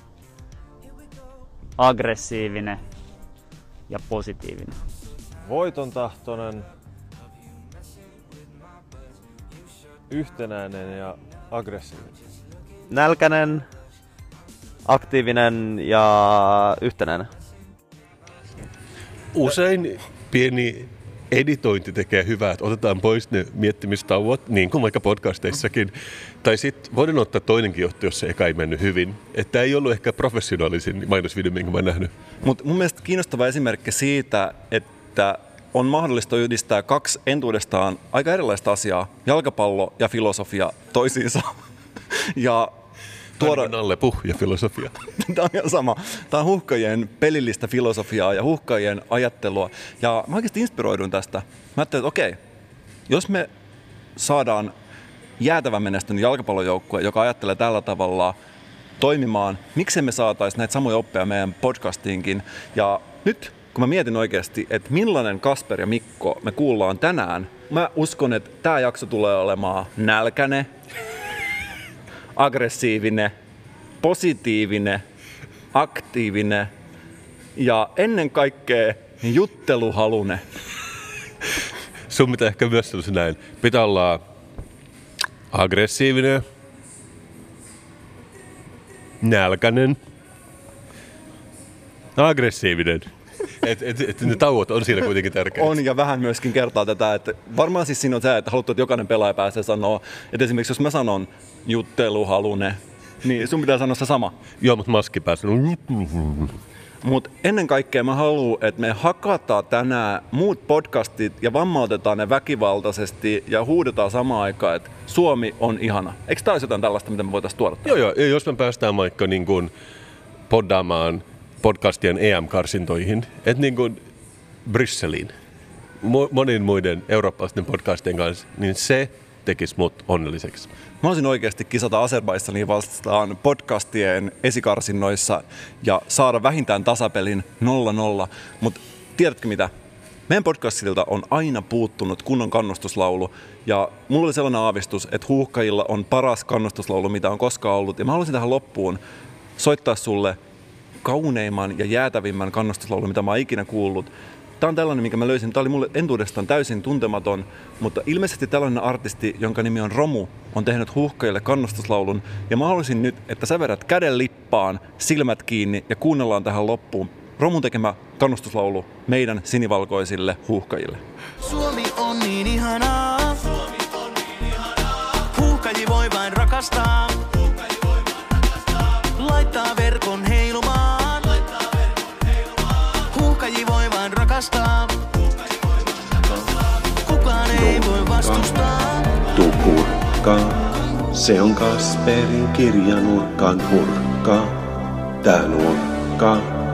aggressiivinen ja positiivinen. Voiton tahtoinen, yhtenäinen ja aggressiivinen. Nälkäinen, aktiivinen ja yhtenäinen. Usein pieni editointi tekee hyvää, että otetaan pois ne miettimistauot, niin kuin vaikka podcasteissakin. Tai sitten voidaan ottaa toinenkin johto, jos se eka ei mennyt hyvin. Että ei ollut ehkä professionaalisin mainosvideo, minkä mä oon nähnyt. Mutta mun mielestä kiinnostava esimerkki siitä, että on mahdollista yhdistää kaksi entuudestaan aika erilaista asiaa, jalkapallo ja filosofia toisiinsa. ja tuoda... Nalle puh ja filosofia. Tämä on ihan sama. Tämä on Huuhkajien pelillistä filosofiaa ja Huuhkajien ajattelua. Ja mä oikeasti inspiroidun tästä. Mä ajattelin, että okei, jos me saadaan jäätävän menestynyt jalkapallojoukkue, joka ajattelee tällä tavalla toimimaan, miksei me saataisiin näitä samoja oppeja meidän podcastiinkin. Ja nyt, kun mä mietin oikeasti, että millainen Kasper ja Mikko me kuullaan tänään, mä uskon, että tämä jakso tulee olemaan nälkäinen, aggressiivinen, positiivinen, aktiivinen ja ennen kaikkea jutteluhalunen. Sun pitää ehkä myös sellaisen näin. Pitää olla aggressiivinen, nälkäinen, aggressiivinen. Et, et, et ne tauot on siinä kuitenkin tärkeitä. On, ja vähän myöskin kertaa tätä, että varmaan siis siinä on se, että haluat, että jokainen pelaaja pääsee sanoa, että esimerkiksi jos mä sanon jutteluhalunen, niin sun pitää sanoa se sama. Joo, mutta maski pääsee. Mutta ennen kaikkea mä haluan, että me hakataan tänään muut podcastit ja vammautetaan ne väkivaltaisesti ja huudetaan samaan aikaan, että Suomi on ihana. Eikö tämä olisi jotain tällaista, mitä me voitaisiin tuoda? Joo, joo. Ja jos me päästään vaikka niin kuin poddaamaan podcastien E M-karsintoihin, että niin kuin Brysseliin, monin muiden eurooppalaisten podcastien kanssa, niin se tekisi mut onnelliseksi. Mä olisin oikeasti kisata Azerbaidžaniin vastaan podcastien esikarsinnoissa ja saada vähintään tasapelin nolla nolla. Mutta tiedätkö mitä? Meidän podcastilta on aina puuttunut kunnon kannustuslaulu. Ja mulla oli sellainen aavistus, että Huuhkajilla on paras kannustuslaulu, mitä on koskaan ollut. Ja mä haluaisin tähän loppuun soittaa sulle kauneimman ja jäätävimmän kannustuslaulun, mitä mä oon ikinä kuullut. Tää on tällainen, minkä mä löysin. Tää oli mulle entuudestaan täysin tuntematon, mutta ilmeisesti tällainen artisti, jonka nimi on Romu, on tehnyt Huuhkajille kannustuslaulun. Ja mä haluaisin nyt, että sä vedät käden lippaan, silmät kiinni ja kuunnellaan tähän loppuun Romun tekemä kannustuslaulu meidän sinivalkoisille Huuhkajille. Suomi on niin ihanaa. Huuhkaji voi vain rakastaa. Laittaa verkon heilumaan. Huuhkaji voi vain rakastaa. Kukaan ei voi vastustaa. Tukurkka, se on Kasperin kirjanurkan hurkka. Tää nurkka,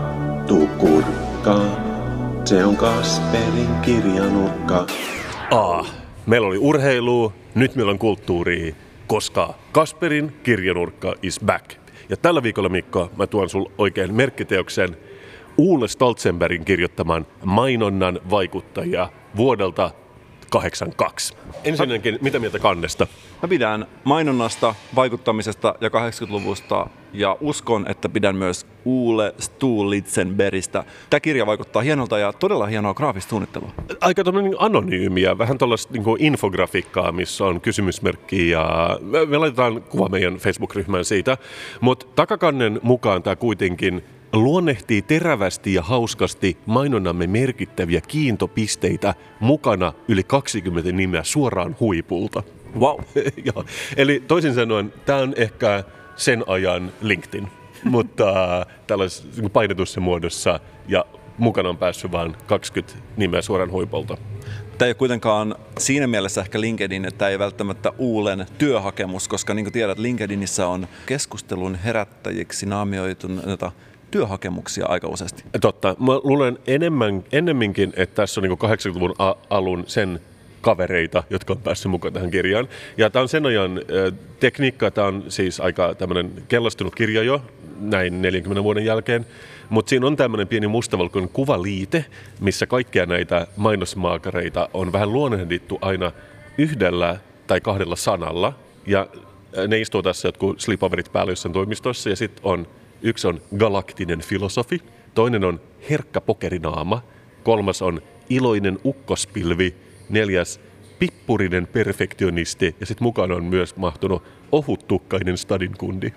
tukurkka, se on Kasperin kirjanurkka. Ah, meillä oli urheilua, nyt meillä on kulttuuria, koska Kasperin kirjanurkka is back. Ja tällä viikolla, Mikko, mä tuon sul oikein merkkiteoksen Ole Stoltzenbergin kirjoittaman mainonnan vaikuttajia vuodelta kahdeksankymmentäkaksi. Ensinnäkin, mitä mieltä kannesta? Mä pidän mainonnasta, vaikuttamisesta ja kahdeksankymmentäluvusta ja uskon, että pidän myös Ole Stoltzenbergistä. Tämä kirja vaikuttaa hienolta ja todella hienoa graafista suunnittelua. Aika tämmöinen anonyymiä, vähän tällaista niin kuin infografiikkaa, missä on kysymysmerkki ja me laitetaan kuva meidän Facebook-ryhmään siitä. Mutta takakannen mukaan tämä kuitenkin luonnehtii terävästi ja hauskasti mainonnamme merkittäviä kiintopisteitä, mukana yli kaksikymmentä nimeä suoraan huipulta. Wow. Joo. Eli toisin sanoen, tämä on ehkä sen ajan LinkedIn, mutta äh, tällaisessa painetussa muodossa ja mukana on päässyt vain kaksikymmentä nimeä suoraan huipulta. Tämä ei ole kuitenkaan siinä mielessä ehkä LinkedIn, että tämä ei välttämättä Ulen työhakemus, koska niin kuin tiedät, LinkedInissä on keskustelun herättäjiksi naamioituneita työhakemuksia aika useasti. Totta. Mä luulen enemmän, ennemminkin, että tässä on niin kahdeksankymmentäluvun a- alun sen kavereita, jotka on päässyt mukaan tähän kirjaan. Ja tämä on sen ajan äh, tekniikka, tämä on siis aika tämmöinen kellastunut kirja jo, näin neljänkymmenen vuoden jälkeen. Mutta siinä on tämmöinen pieni mustavalkoinen kuvaliite, missä kaikkia näitä mainosmaakareita on vähän luonnehdittu aina yhdellä tai kahdella sanalla. Ja ne istuu tässä jotkut slipoverit päällä jossain toimistossa ja sitten on yksi on galaktinen filosofi, toinen on herkkä pokerinaama, kolmas on iloinen ukkospilvi, neljäs pippurinen perfektionisti ja sitten mukana on myös mahtunut ohuttukkainen stadinkundi.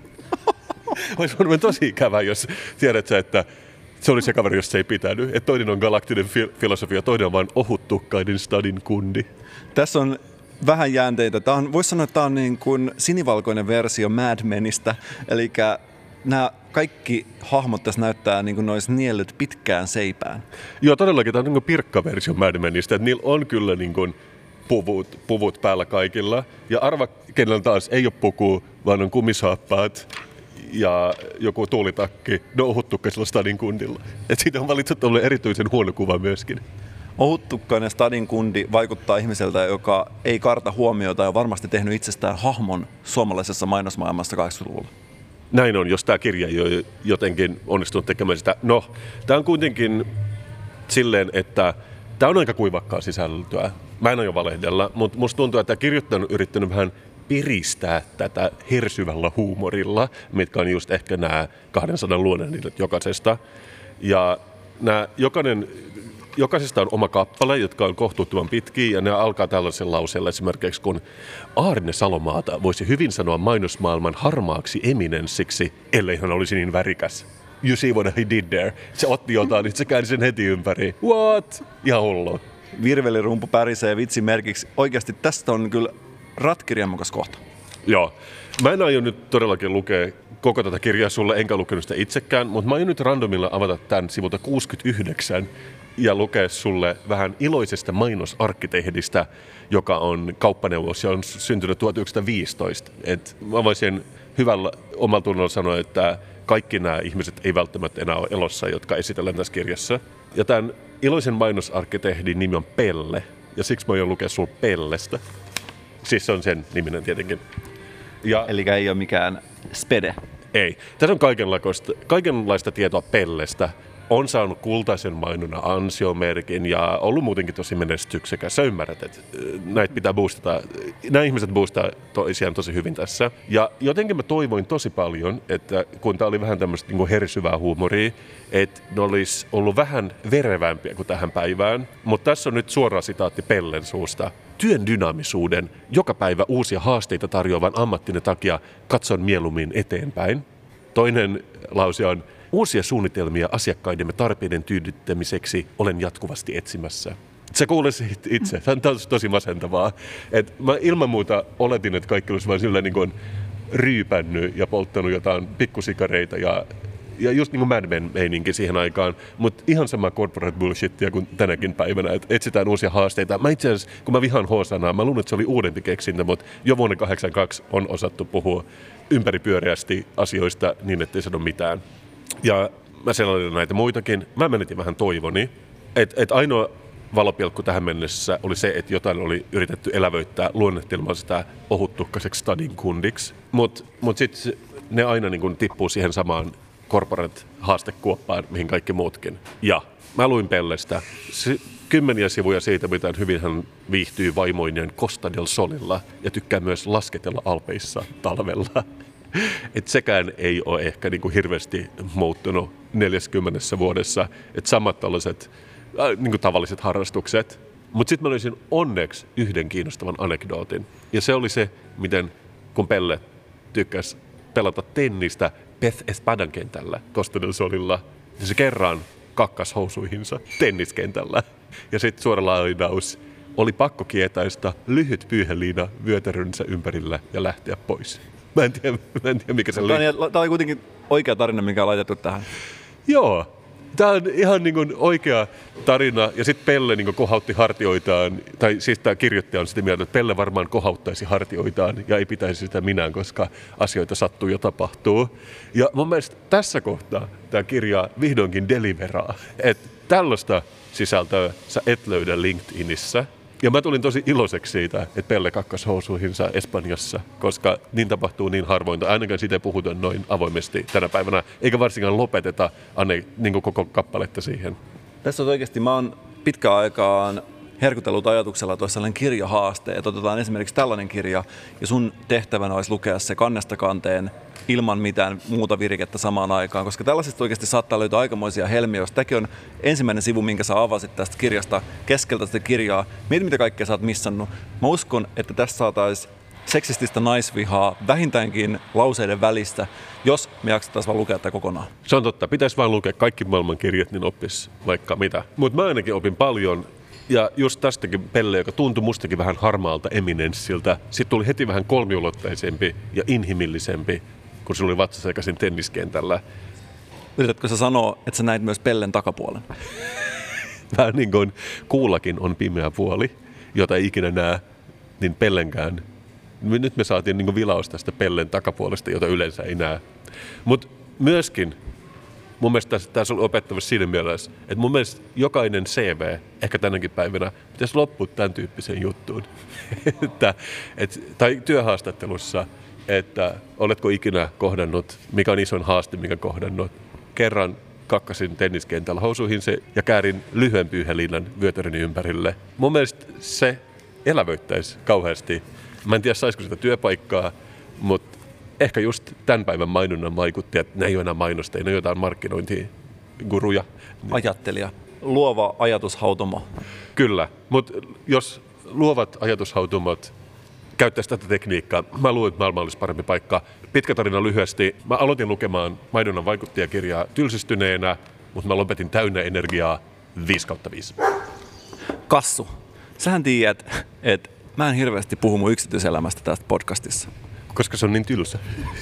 Olisi varmaan tosi ikävä, jos tiedät sä, että se oli se kaveri, jos se ei pitänyt. Että toinen on galaktinen fi- filosofi ja toinen on vain ohuttukkainen stadinkundi. Tässä on vähän jäänteitä. Tämä on, voisi sanoa, että tämä on niin kuin sinivalkoinen versio Mad Menistä, eli nämä kaikki hahmot tässä näyttää niin kuin ne olisi niellyt pitkään seipään. Joo, todellakin. Tämä on niin kuin pirkkaversio Mad Menistä, että niillä on kyllä niin kuin puvut, puvut päällä kaikilla. Ja arva, kenellä taas ei ole puku, vaan on kumisaappaat ja joku tuulitakki, no ohuttukkaisella stadinkundilla. Että siitä on valittu tuollainen erityisen huono kuva myöskin. Ohuttukkainen stadinkundi vaikuttaa ihmiseltä, joka ei karta huomiota ja on varmasti tehnyt itsestään hahmon suomalaisessa mainosmaailmassa kahdeksankymmentäluvulla. Näin on, jos tämä kirja ei ole jotenkin onnistunut tekemään sitä. No, tämä on kuitenkin silleen, että tämä on aika kuivakkaa sisältöä. Mä en aio valehdella, mutta musta tuntuu, että tämä kirjoittaja on yrittänyt vähän piristää tätä hersyvällä huumorilla, mitkä on just ehkä nämä kahdensadan luonnehdintat jokaisesta. Ja nämä jokainen, jokaisesta on oma kappale, jotka on kohtuuttoman pitkiä, ja ne alkaa tällaisella lauseella esimerkiksi, kun Aarne Salomaata voisi hyvin sanoa mainosmaailman harmaaksi eminenssiksi, ellei hän olisi niin värikäs. You see what he did there. Se otti jotain, niin se käänsi sen heti ympäri. What? Ihan hullu. Virvelirumpu pärisee vitsin merkiksi. Oikeasti tästä on kyllä ratkirjanmukas kohta. Joo. Mä en aio nyt todellakin lukea koko tätä kirjaa sulle, enkä lukenut sitä itsekään, mutta mä aion nyt randomilla avata tämän sivulta kuusikymmentäyhdeksän ja lukea sulle vähän iloisesta mainosarkkitehdistä, joka on kauppaneuvos ja on syntynyt tuhatyhdeksänsataaviisitoista. Et mä voisin hyvällä omalla tunnolla sanoa, että kaikki nämä ihmiset ei välttämättä enää ole elossa, jotka esitellään tässä kirjassa. Ja tämän iloisen mainosarkkitehdin nimi on Pelle, ja siksi mä aion lukea sulle Pellestä. Siis se on sen niminen tietenkin. Ja Eli ei ole mikään spede. ei. Tässä on kaikenlaista, kaikenlaista tietoa Pellestä. on saanut kultaisen mainonnan ansiomerkin ja ollut muutenkin tosi menestyksekäs. Sä ymmärrät, että näitä pitää boostata. Nämä ihmiset boostaa toisiaan tosi hyvin tässä. Ja jotenkin mä toivoin tosi paljon, että kun tää oli vähän tämmöistä niin hersyvää huumoria, että ne olisi ollut vähän verevämpiä kuin tähän päivään. Mutta tässä on nyt suora sitaatti Pellen suusta. Työn dynaamisuuden, joka päivä uusia haasteita tarjoavan ammattinen takia katson mieluummin eteenpäin. Toinen lause on, uusia suunnitelmia asiakkaidemme tarpeiden tyydyttämiseksi olen jatkuvasti etsimässä. Sä kuulisit itse, tämä on tosi, tosi masentavaa. Et mä ilman muuta oletin, että kaikki olisi vain sillä niin kuin ryypännyt ja polttanut jotain pikkusikareita ja, ja just niin kuin Mad Men-meininki siihen aikaan. Mutta ihan sama corporate bullshittia kuin tänäkin päivänä, että etsitään uusia haasteita. Mä itse asiassa, kun mä vihaan H-sanaa, mä luulen, että se oli uudempi keksintä, mutta jo vuonna kahdeksankymmentäkaksi on osattu puhua ympäripyöreästi asioista niin, ettei sano mitään. Ja mä selailin näitä muitakin. Mä menetin vähän toivoni, että et ainoa valopilkku tähän mennessä oli se, että jotain oli yritetty elävöittää luonnehtelmaa sitä ohuttukkaiseksi stadin kundiksi. Mutta mut sitten ne aina niin kun tippuu siihen samaan corporate-haastekuoppaan, mihin kaikki muutkin. Ja mä luin Pellestä kymmeniä sivuja siitä, miten hyvin hän viihtyy vaimoineen Costa del Solilla ja tykkää myös lasketella Alpeissa talvella. Että sekään ei ole ehkä niin kuin hirveästi muuttunut neljäkymmentä vuodessa. Että samat tällaiset äh, niin kuin tavalliset harrastukset. Mutta sitten mä löysin onneksi yhden kiinnostavan anekdootin. Ja se oli se, miten kun Pelle tykkäsi pelata tennistä Beth Espadan kentällä Costa del Solilla, niin se kerran kakkas housuihinsa tenniskentällä. Ja sitten suora lainaus. Oli pakko kietäistä lyhyt pyyheliina vyötärynsä ympärillä ja lähteä pois. Mä en tiedä, mä en tiedä mikä se oli. Tämä oli kuitenkin oikea tarina, mikä on laitettu tähän. Joo. Tämä on ihan niin kuin oikea tarina. Ja sitten Pelle niin kuin kohautti hartioitaan. Tai siis tämä kirjoittaja on sitä mieltä, että Pelle varmaan kohauttaisi hartioitaan ja ei pitäisi sitä minään, koska asioita sattuu ja tapahtuu. Ja mun mielestä tässä kohtaa tämä kirja vihdoinkin deliveraa. Että tällaista sisältöä sä et löydä LinkedInissä. Ja mä tulin tosi iloiseksi siitä, että Pelle kakkas housuihinsa Espanjassa, koska niin tapahtuu niin harvoin. Ainakaan siitä ei puhuta noin avoimesti tänä päivänä, eikä varsinkaan lopeteta anne, niin koko kappaletta siihen. Tässä on oikeasti, mä oon pitkään aikaan herkutellut ajatuksella, että olisi sellainen kirjahaaste, että otetaan esimerkiksi tällainen kirja, ja sun tehtävänä olisi lukea se kannesta kanteen ilman mitään muuta virkettä samaan aikaan, koska tällaisista oikeasti saattaa löytyä aikamoisia helmiä. Jos tämäkin on ensimmäinen sivu, minkä sä avasit tästä kirjasta, keskeltä sitä kirjaa, mieti mitä kaikkea sä oot missannut. Mä uskon, että tässä saataisiin seksististä naisvihaa vähintäänkin lauseiden välistä, jos me jaksettaisiin vaan lukea tätä kokonaan. Se on totta. Pitäisi vaan lukea kaikki maailman kirjat, niin oppisi vaikka mitä. Mutta mä ainakin opin paljon. Ja just tästäkin Pelle, joka tuntui mustakin vähän harmaalta eminenssiltä, sitten tuli heti vähän kolmiulotteisempi ja inhimillisempi, kun se oli vatsasekaisin tenniskentällä. Yritätkö sä sanoa, että sä näit myös Pellen takapuolen? Vähän niin kuin kuullakin on pimeä puoli, jota ei ikinä näe, niin Pellenkään. Nyt me saatiin niin kuin vilaus tästä Pellen takapuolesta, jota yleensä ei näe. Mutta myöskin mun mielestä tässä oli opettavassa siinä mielessä, että mun mielestä jokainen C V, ehkä tänäkin päivänä, pitäisi loppua tämän tyyppiseen juttuun. että, et, tai työhaastattelussa, että oletko ikinä kohdannut, mikä on isoin haaste, mikä kohdannut. Kerran kakkasin tenniskentällä housuihin se ja käärin lyhyen pyyheliinan vyötärini ympärille. Mun mielestä se elävöittäisi kauheasti. Mä en tiedä, saisiko sitä työpaikkaa, mutta ehkä just tämän päivän mainonnan vaikuttajat, ne ei ole enää mainostajia, ne on jotain markkinointiguruja. Ajattelija. Luova ajatushautomo. Kyllä, mutta jos luovat ajatushautomot käyttäisi tätä tekniikkaa, mä luulen, että maailma olisi parempi paikka. Pitkä tarina lyhyesti. Mä aloitin lukemaan mainonnan vaikuttajakirjaa tylsistyneenä, mutta mä lopetin täynnä energiaa viisi kautta viisi. Kassu, sähän tiedät, että mä en hirveästi puhu mun yksityiselämästä tästä podcastissa. Koska se on niin tylsä.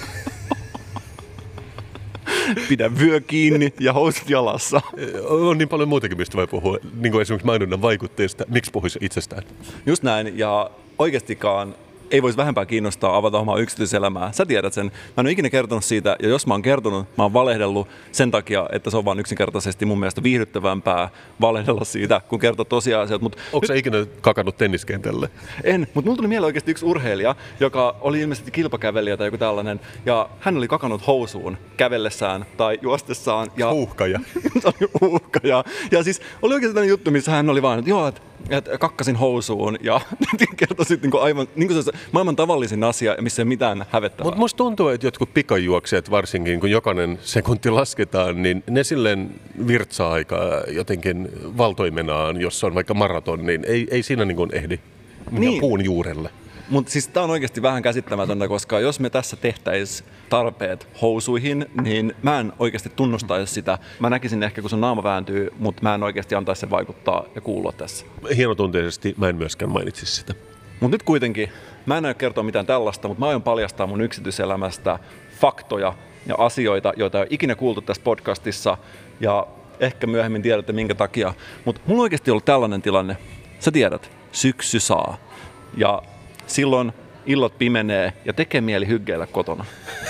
Pidä vyö kiinni ja housut jalassa. On niin paljon muutakin, mistä voi puhua. Niin kuin esimerkiksi mainonnan vaikutteista. Miksi puhuisi itsestään? Just näin. Ja oikeastikaan ei voisi vähempää kiinnostaa avata omaa yksityiselämää. Sä tiedät sen. Mä en ole ikinä kertonut siitä, ja jos mä oon kertonut, mä oon valehdellut sen takia, että se on vaan yksinkertaisesti mun mielestä viihdyttävämpää valehdella siitä, kun kertoa tosiasiat. Mut Onko sä ikinä kakannut tenniskentälle? En, mutta mulla tuli mieleen oikeasti yksi urheilija, joka oli ilmeisesti kilpakävelijä tai joku tällainen, ja hän oli kakannut housuun kävellessään tai juostessaan. Ja Uhkaja. se oli uhkaja. Ja siis oli oikeasti tämmöinen juttu, missä hän oli vaan, että joo, että että kakkasin housuun ja kertoi sitten niin aivan niin se maailman tavallisin asia, missä ei mitään hävettävää. Mutta musta tuntuu, että jotkut pikajuoksijat varsinkin, kun jokainen sekunti lasketaan, niin ne silleen virtsaa aikaa jotenkin valtoimenaan, jos on vaikka maraton, niin ei, ei siinä niin kuin ehdi niin puun juurelle. Mutta siis tää on oikeasti vähän käsittämätöntä, koska jos me tässä tehtäisiin tarpeet housuihin, niin mä en oikeasti tunnustaisi sitä. Mä näkisin ehkä, kun sun naama vääntyy, mutta mä en oikeasti antaisi sen vaikuttaa ja kuulua tässä. Hienotunteisesti mä en myöskään mainitsisi sitä. Mutta nyt kuitenkin, mä en aio kertoa mitään tällaista, mutta mä aion paljastaa mun yksityiselämästä faktoja ja asioita, joita ei ole ikinä kuultu tässä podcastissa. Ja ehkä myöhemmin tiedätte minkä takia. Mutta mulla on oikeasti ollut tällainen tilanne. Sä tiedät, syksy saa. Ja silloin illot pimenee ja tekee mieli hyggeillä kotona.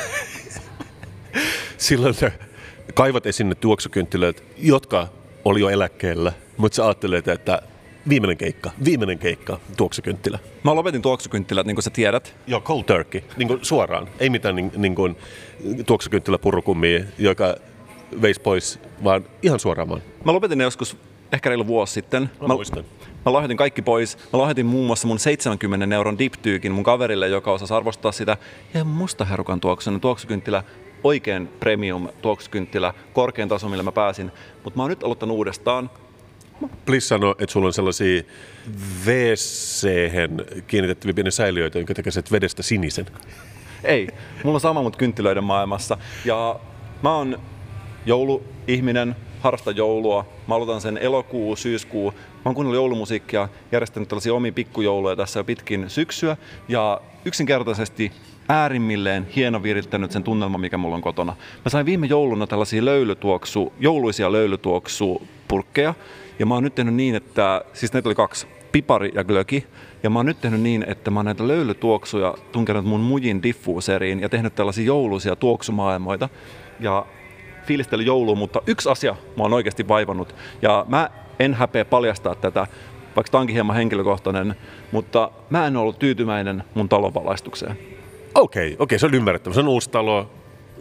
Silloin sä kaivat esiin ne tuoksukynttilöt, jotka oli jo eläkkeellä, mutta sä ajattelet, että viimeinen keikka, viimeinen keikka, tuoksukynttilä. Mä lopetin tuoksukynttilät, niin kuin sä tiedät. Joo, cold turkey, niin kuin suoraan. Ei mitään niin, niin kuin tuoksukynttiläpurukummia, joka veisi pois, vaan ihan suoraan vaan. Mä lopetin ne joskus ehkä reilu vuosi sitten. Mä, mä muistan. Mä lahjoitin kaikki pois. Mä lahjoitin muun muassa mun seitsemänkymmenen euron diptyykin mun kaverille, joka osasi arvostaa sitä. Ja mustaherukan tuoksunen tuoksukynttilä, oikein premium tuoksukynttilä, korkein taso, millä mä pääsin. Mutta mä oon nyt aloittanut uudestaan. Please sano, että sulla on sellaisia W C-hen kiinnitettäviä pieniä säiliöitä, jotka tekevät vedestä sinisen. Ei, mulla on sama mut kynttilöiden maailmassa. Ja mä oon jouluihminen, harrastan joulua. Mä aloitan sen elokuu, syyskuu. Mä oon kuunnellut joulumusiikkia, järjestänyt tällaisia omia pikkujouluja tässä jo pitkin syksyä. Ja yksinkertaisesti äärimmilleen hieno virittänyt sen tunnelman, mikä mulla on kotona. Mä sain viime jouluna tällaisia löylytuoksu, jouluisia löylytuoksupurkkeja. Ja mä oon nyt tehnyt niin, että, siis näitä oli kaksi, pipari ja glöki. Ja mä oon nyt tehnyt niin, että mä oon näitä löylytuoksuja tunkenut mun mujin diffuuseriin ja tehnyt tällaisia jouluisia tuoksumaailmoita. Ja fiilistellyt joulua, mutta yksi asia mä oon oikeasti vaivannut. Ja mä en häpeä paljastaa tätä, vaikka tämä onkin hieman henkilökohtainen, mutta mä en ollut tyytyväinen mun talonvalaistukseen. Okei, okei, se on ymmärrettävä. Se on uusi talo,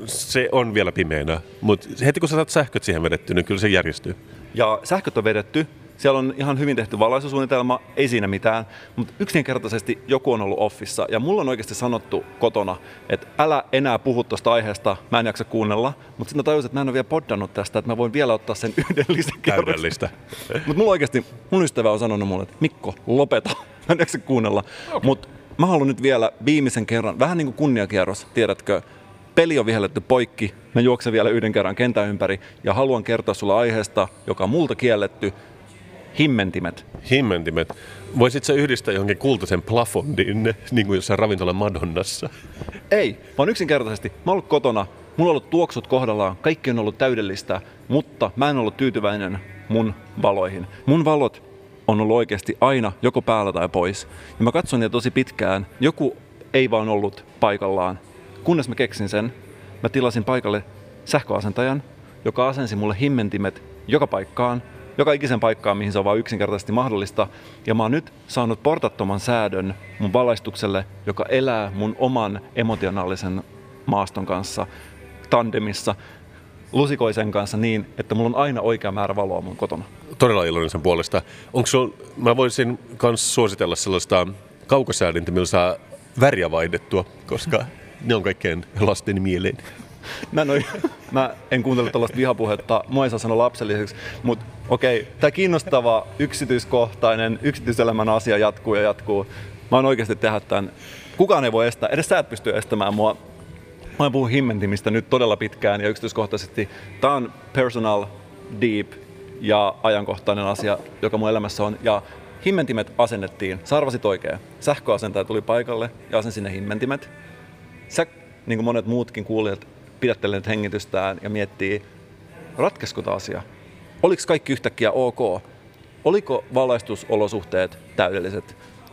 se on vielä pimeänä, mutta heti kun sä saat sähköt siihen vedetty, niin kyllä se järjestyy. Ja sähköt on vedetty. Siellä on ihan hyvin tehty valaisusuunnitelma, ei siinä mitään, mutta yksinkertaisesti joku on ollut offissa ja mulla on oikeasti sanottu kotona, että älä enää puhu tuosta aiheesta, mä en jaksa kuunnella, mutta sitten mä tajusin, että mä en ole vielä poddannut tästä, että mä voin vielä ottaa sen yhden lisäkerros. Täydellistä. Mutta mulla oikeasti, mun ystävä on sanonut mulle, että Mikko, lopeta, mä en jaksa kuunnella, okay. Mutta mä haluan nyt vielä viimeisen kerran, vähän niin kuin kunniakierros, tiedätkö, peli on vihelletty poikki, mä juoksen vielä yhden kerran kentän ympäri ja haluan kertoa sulle aiheesta, joka on multa kielletty. Himmentimet. Himmentimet. Voisit sä yhdistää johonkin kultaisen plafondiin, niin kuin jossain ravintolan Madonnassa? Ei, vaan yksinkertaisesti. Mä oon ollut kotona, mulla on ollut tuoksut kohdallaan, kaikki on ollut täydellistä, mutta mä en ollut tyytyväinen mun valoihin. Mun valot on ollut oikeasti aina joko päällä tai pois. Ja mä katson niitä tosi pitkään. Joku ei vaan ollut paikallaan. Kunnes mä keksin sen, mä tilasin paikalle sähköasentajan, joka asensi mulle himmentimet joka paikkaan. Joka ikisen paikkaan, mihin se on vaan yksinkertaisesti mahdollista. Ja mä oon nyt saanut portattoman säädön mun valaistukselle, joka elää mun oman emotionaalisen maaston kanssa tandemissa lusikoisen kanssa niin, että mulla on aina oikea määrä valoa mun kotona. Todella iloinen sen puolesta. Onko sul, mä voisin myös suositella sellaista kaukosäädintä, millä saa väriä vaihdettua, koska ne on kaikkein lasten mieleen. Mä en, ole, mä en kuuntele tällaista vihapuhetta, mua ei saa sanoa lapselliseksi, mutta okei, tämä kiinnostava, yksityiskohtainen, yksityiselämän asia jatkuu ja jatkuu. Mä oon oikeasti tehdä tämän. Kukaan ei voi estää, edes sä et pysty estämään mua. Mä oon puhunut himmentimistä nyt todella pitkään ja yksityiskohtaisesti. Tää on personal, deep ja ajankohtainen asia, joka mun elämässä on. Ja himmentimet asennettiin, sä arvasit oikein. Sähköasentaja tuli paikalle ja asensi sinne himmentimet. Sä, niin kuin monet muutkin kuulijat, pidättelee nyt hengitystään ja miettii, ratkaisko tämä asia? Oliko kaikki yhtäkkiä ok? Oliko valaistusolosuhteet täydelliset?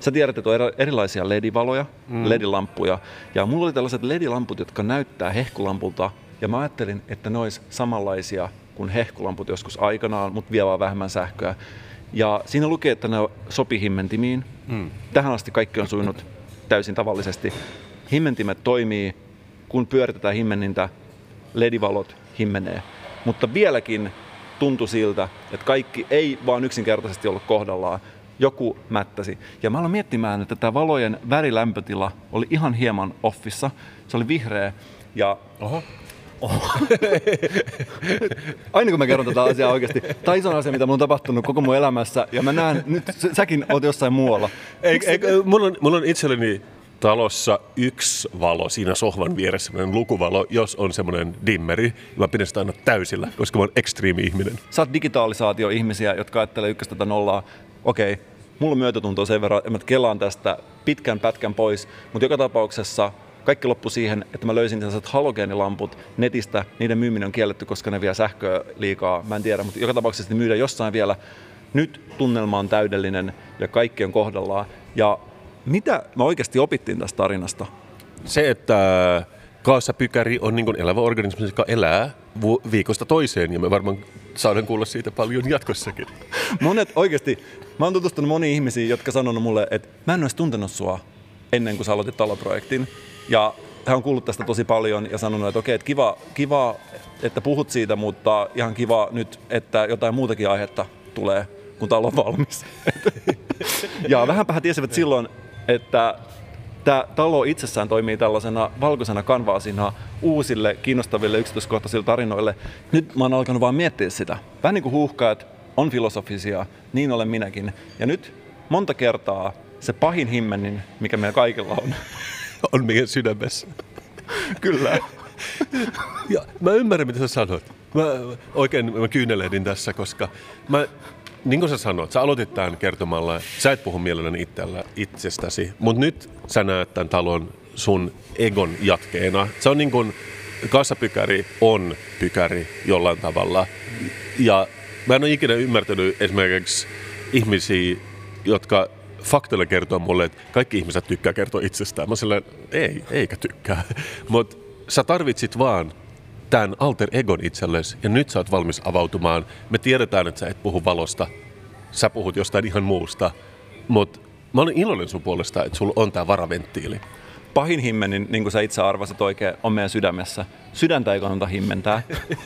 Sä tiedät, että on erilaisia L E D-valoja, mm. L E D-lamppuja. Ja mulla oli tällaiset L E D-lamput, jotka näyttää hehkulampulta. Ja mä ajattelin, että ne olisi samanlaisia kuin hehkulamput joskus aikanaan, mutta vie vaan vähemmän sähköä. Ja siinä lukee, että ne sopii himmentimiin. Mm. Tähän asti kaikki on sujunut täysin tavallisesti. Himmentimet toimii, kun pyöritetään himmennintä, L E D-valot himmenee. Mutta vieläkin tuntui siltä, että kaikki ei vaan yksinkertaisesti ollut kohdallaan. Joku mättäsi. Ja mä aloin miettimään, että tämä valojen värilämpötila oli ihan hieman offissa. Se oli vihreä ja... Oho. Oho. Aina kun mä kerron tätä asiaa oikeasti, tämä on iso asia, mitä mun on tapahtunut koko mun elämässä, ja mä näen, nyt säkin oot jossain muualla. Ei, ei, mulla, on, mulla on itselleni talossa yksi valo siinä sohvan vieressä, semmoinen lukuvalo, jos on semmoinen dimmeri. Mä pidän sitä aina täysillä, koska mä oon ekstriimi-ihminen. Sä oot digitalisaatio-ihmisiä, jotka ajattelee ykköstä tätä nollaa. Okei, mulla on myötätuntoa sen verran, että mä kelaan tästä pitkän pätkän pois, mutta joka tapauksessa kaikki loppui siihen, että mä löysin sellaiset halogeenilamput netistä. Niiden myyminen on kielletty, koska ne vie sähköä liikaa. Mä en tiedä, mutta joka tapauksessa ne myydään jossain vielä. Nyt tunnelma on täydellinen ja kaikki on kohdallaan. Ja mitä mä oikeasti opittiin tästä tarinasta? Se, että kaassapykäri on niin kuin elävä organismi, joka elää viikosta toiseen, ja me varmaan saadaan kuulla siitä paljon jatkossakin. Monet oikeasti, mä oon tutustunut moniin ihmisiin, jotka sanonut mulle, että mä en olisi tuntenut sua ennen kuin sä aloitit taloprojektin. Ja hän on kuullut tästä tosi paljon ja sanonut, että okei, että kiva, kiva, että puhut siitä, mutta ihan kiva nyt, että jotain muutakin aihetta tulee, kun talo on valmis. Ja vähänpähän tiesivät silloin, että tämä talo itsessään toimii tällaisena valkoisena kanvaasina uusille, kiinnostaville, yksityiskohtaisille tarinoille. Nyt mä oon alkanut vaan miettiä sitä. Vähän niin kuin huuhkajat on filosofisia, niin olen minäkin. Ja nyt monta kertaa se pahin himmenin, mikä meillä kaikilla on, on meidän sydämessä. Kyllä. Ja mä ymmärrän, mitä sä sanot. Mä oikein mä kyynelehdin tässä, koska mä, niin kuin sä sanot, sä aloitit tämän kertomalla, sä et puhu mielelläni itsellä, itsestäsi, mutta nyt sä näet tämän talon sun egon jatkeena. Se on niin kuin kassapykäri on pykäri jollain tavalla. Ja mä en ole ikinä ymmärtänyt esimerkiksi ihmisiä, jotka faktoilla kertoo mulle, että kaikki ihmiset tykkää kertoa itsestään. Mä oon sellainen, ei, eikä tykkää. Mutta sä tarvitsit vaan tämän alter egon itsellesi, ja nyt sä oot valmis avautumaan. Me tiedetään, että sä et puhu valosta, sä puhut jostain ihan muusta, mutta mä olen iloinen sun puolesta, että sulla on tää varaventtiili. Pahin himmenin, niin kuin sä itse arvasit oikein, on meidän sydämessä. Sydäntä ei kannata himmentää,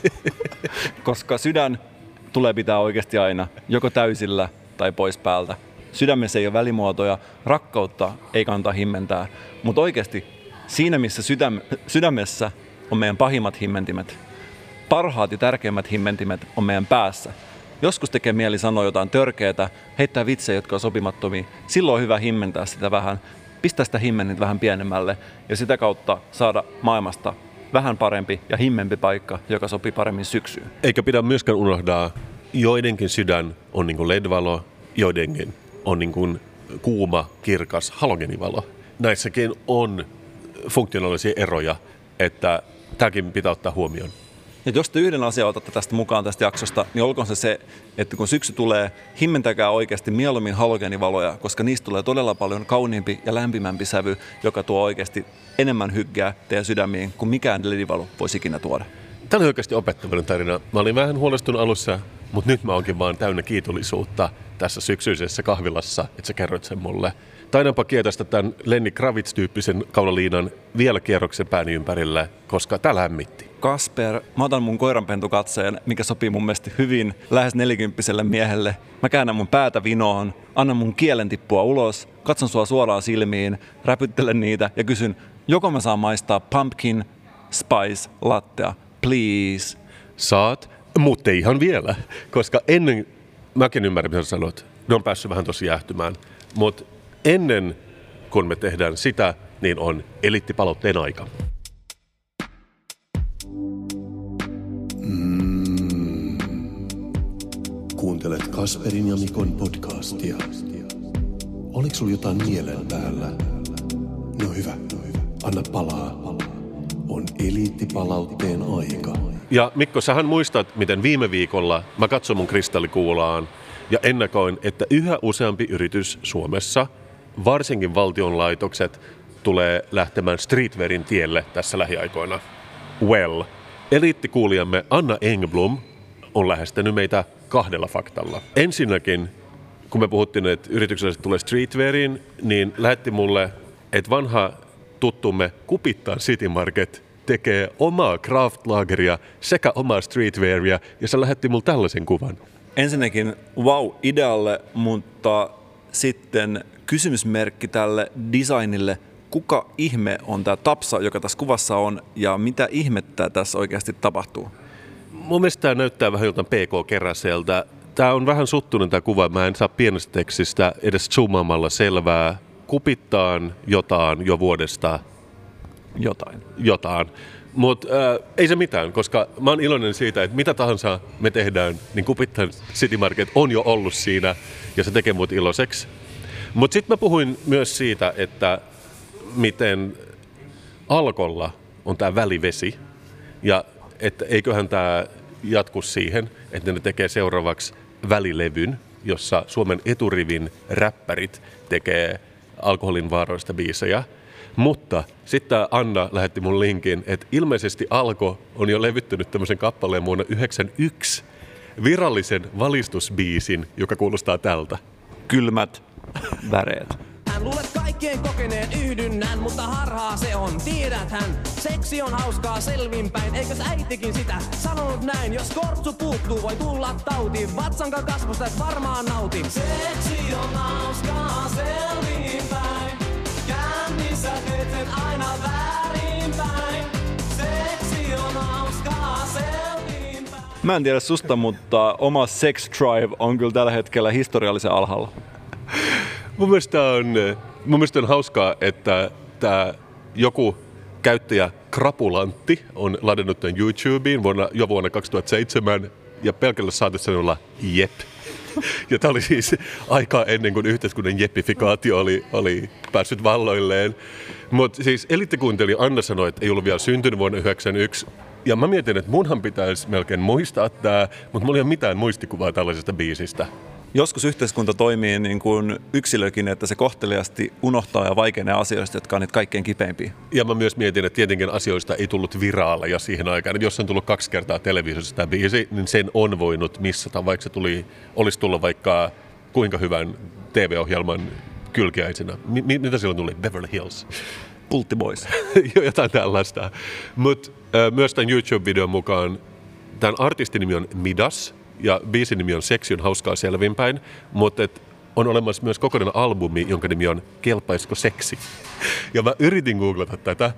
koska sydän tulee pitää oikeasti aina, joko täysillä tai pois päältä. Sydämessä ei ole välimuotoja, rakkautta ei kannata himmentää, mutta oikeasti siinä, missä sydäm, sydämessä on meidän pahimmat himmentimet, parhaat ja tärkeimmät himmentimet on meidän päässä. Joskus tekee mieli sanoa jotain törkeätä, heittää vitsejä, jotka on sopimattomia. Silloin on hyvä himmentää sitä vähän, pistää sitä himmenit vähän pienemmälle ja sitä kautta saada maailmasta vähän parempi ja himmempi paikka, joka sopii paremmin syksyyn. Eikä pidä myöskään unohdaa, joidenkin sydän on niin kuin L E D-valo, joidenkin on niin kuin kuuma, kirkas halogeenivalo. Näissäkin on funktionaalisia eroja, että tämäkin pitää ottaa huomioon. Ja jos te yhden asian otatte tästä mukaan tästä jaksosta, niin olkoon se se, että kun syksy tulee, himmentäkää oikeasti mieluummin halogeenivaloja, koska niistä tulee todella paljon kauniimpi ja lämpimämpi sävy, joka tuo oikeasti enemmän hyggeä teidän sydämiin kuin mikään L E D-valo voisi ikinä tuoda. Tämä oli oikeasti opettavainen tarina. Mä olin vähän huolestunut alussa, mutta nyt mä oonkin vaan täynnä kiitollisuutta tässä syksyisessä kahvilassa, että sä kerroit sen mulle. Tainanpa kietästä tämän Lenny Kravitz-tyyppisen kaulaliinan vielä kierroksen pääni ympärille, koska tää lämmitti. Kasper, mä otan mun koiranpentukatseen, mikä sopii mun mielestä hyvin lähes nelikymppiselle miehelle. Mä käännän mun päätä vinoon, annan mun kielen tippua ulos, katson sua suoraan silmiin, räpyttelen niitä ja kysyn, joko mä saan maistaa pumpkin spice lattea, please. Saat, mutta ei ihan vielä, koska ennen, mäkin ymmärrän mitä sä sanot, ne on päässyt vähän tosi jäähtymään, mutta ennen kuin me tehdään sitä, niin on eliittipalautteen aika. Mm. Kuuntelet Kasperin ja Mikon podcastia. Oliko sulla jotain mielen päällä? No hyvä, no hyvä. Anna palaa. On eliittipalautteen aika. Ja Mikko, sähän muistat, miten viime viikolla mä katsoin mun kristallikuulaan ja ennakoin, että yhä useampi yritys Suomessa varsinkin valtionlaitokset tulee lähtemään streetwearin tielle tässä lähiaikoina. Well, eliittikuulijamme Anna Engblom on lähestynyt meitä kahdella faktalla. Ensinnäkin, kun me puhuttiin, että yritykset tulee streetweariin, niin lähetti mulle, että vanha tuttumme Kupittaan City Market tekee omaa craft-lageria sekä omaa streetwearia, ja se lähetti mulle tällaisen kuvan. Ensinnäkin wow idealle, mutta sitten kysymysmerkki tälle designille. Kuka ihme on tämä Tapsa, joka tässä kuvassa on, ja mitä ihmettä tässä oikeasti tapahtuu? Mun mielestä tämä näyttää vähän jotain P K-keräseltä. Tämä on vähän suttunen tämä kuva. Mä en saa pienestä tekstistä edes zoomaamalla selvää. Kupittaan jotain jo vuodesta. Jotain. Jotain. Mutta äh, ei se mitään, koska mä oon iloinen siitä, että mitä tahansa me tehdään, niin Kupittaan City Market on jo ollut siinä, ja se tekee mut iloiseksi. Mutta sitten mä puhuin myös siitä, että miten Alkolla on tämä välivesi, ja että eiköhän tämä jatku siihen, että ne tekee seuraavaksi välilevyn, jossa Suomen eturivin räppärit tekee alkoholin vaaroista biisejä. Mutta sitten Anna lähetti mun linkin, että ilmeisesti Alko on jo levyttänyt tämmöisen kappaleen vuonna yhdeksänkymmentäyksi virallisen valistusbiisin, joka kuulostaa tältä. Kylmät väreet. Hän luulet kaikkien kokeneen yhdynnän, mutta harhaa se on, tiedäthän. Seksi on hauskaa selvinpäin, eikös äitikin sitä sanonut näin? Jos kortsu puuttuu, voi tulla tauti, vatsankaan kasvusta et varmaan nauti. Seksi on hauskaa selvinpäin, kännissä teet sen aina väärinpäin. Seksi on hauskaa selvinpäin. Mä en tiedä susta, mutta oma sex drive on kyllä tällä hetkellä historiallisen alhaalla. Mun mielestä on, mun mielestä on hauskaa, että tämä joku käyttäjä Krapulantti on ladannut tämän YouTubeen vuonna, jo vuonna kaksituhattaseitsemän ja pelkällä saatesanoilla jep. Ja tämä oli siis aikaa ennen kuin yhteiskunnan jeppifikaatio oli, oli päässyt valloilleen. Mutta siis eliittikuuntelija Anna sanoi, että ei ollut vielä syntynyt vuonna yhdeksänkymmentäyksi. Ja mä mietin, että munhan pitäisi melkein muistaa tämä, mutta mulla ei ole mitään muistikuvaa tällaisesta biisistä. Joskus yhteiskunta toimii niin kuin yksilökin, että se kohteliasti unohtaa ja vaikenee asioista, jotka on niitä kaikkein kipeimpiä. Ja mä myös mietin, että tietenkin asioista ei tullut viraaleja siihen aikaan. Että jos on tullut kaksi kertaa televisiossa tämä biisi, niin sen on voinut missata, vaikka se tuli, olisi tullut vaikka kuinka hyvän T V-ohjelman kylkiäisenä. M- mitä silloin tuli? Beverly Hills. Pultti Boys. Jotain tällaista. Mutta äh, myös tämän YouTube-videon mukaan tämän artistin nimi on Midas. Ja biisin nimi on Seksi on hauskaa selvinpäin, mutta on olemassa myös kokonainen albumi, jonka nimi on Kelpaisko seksi? Ja mä yritin googlata tätä.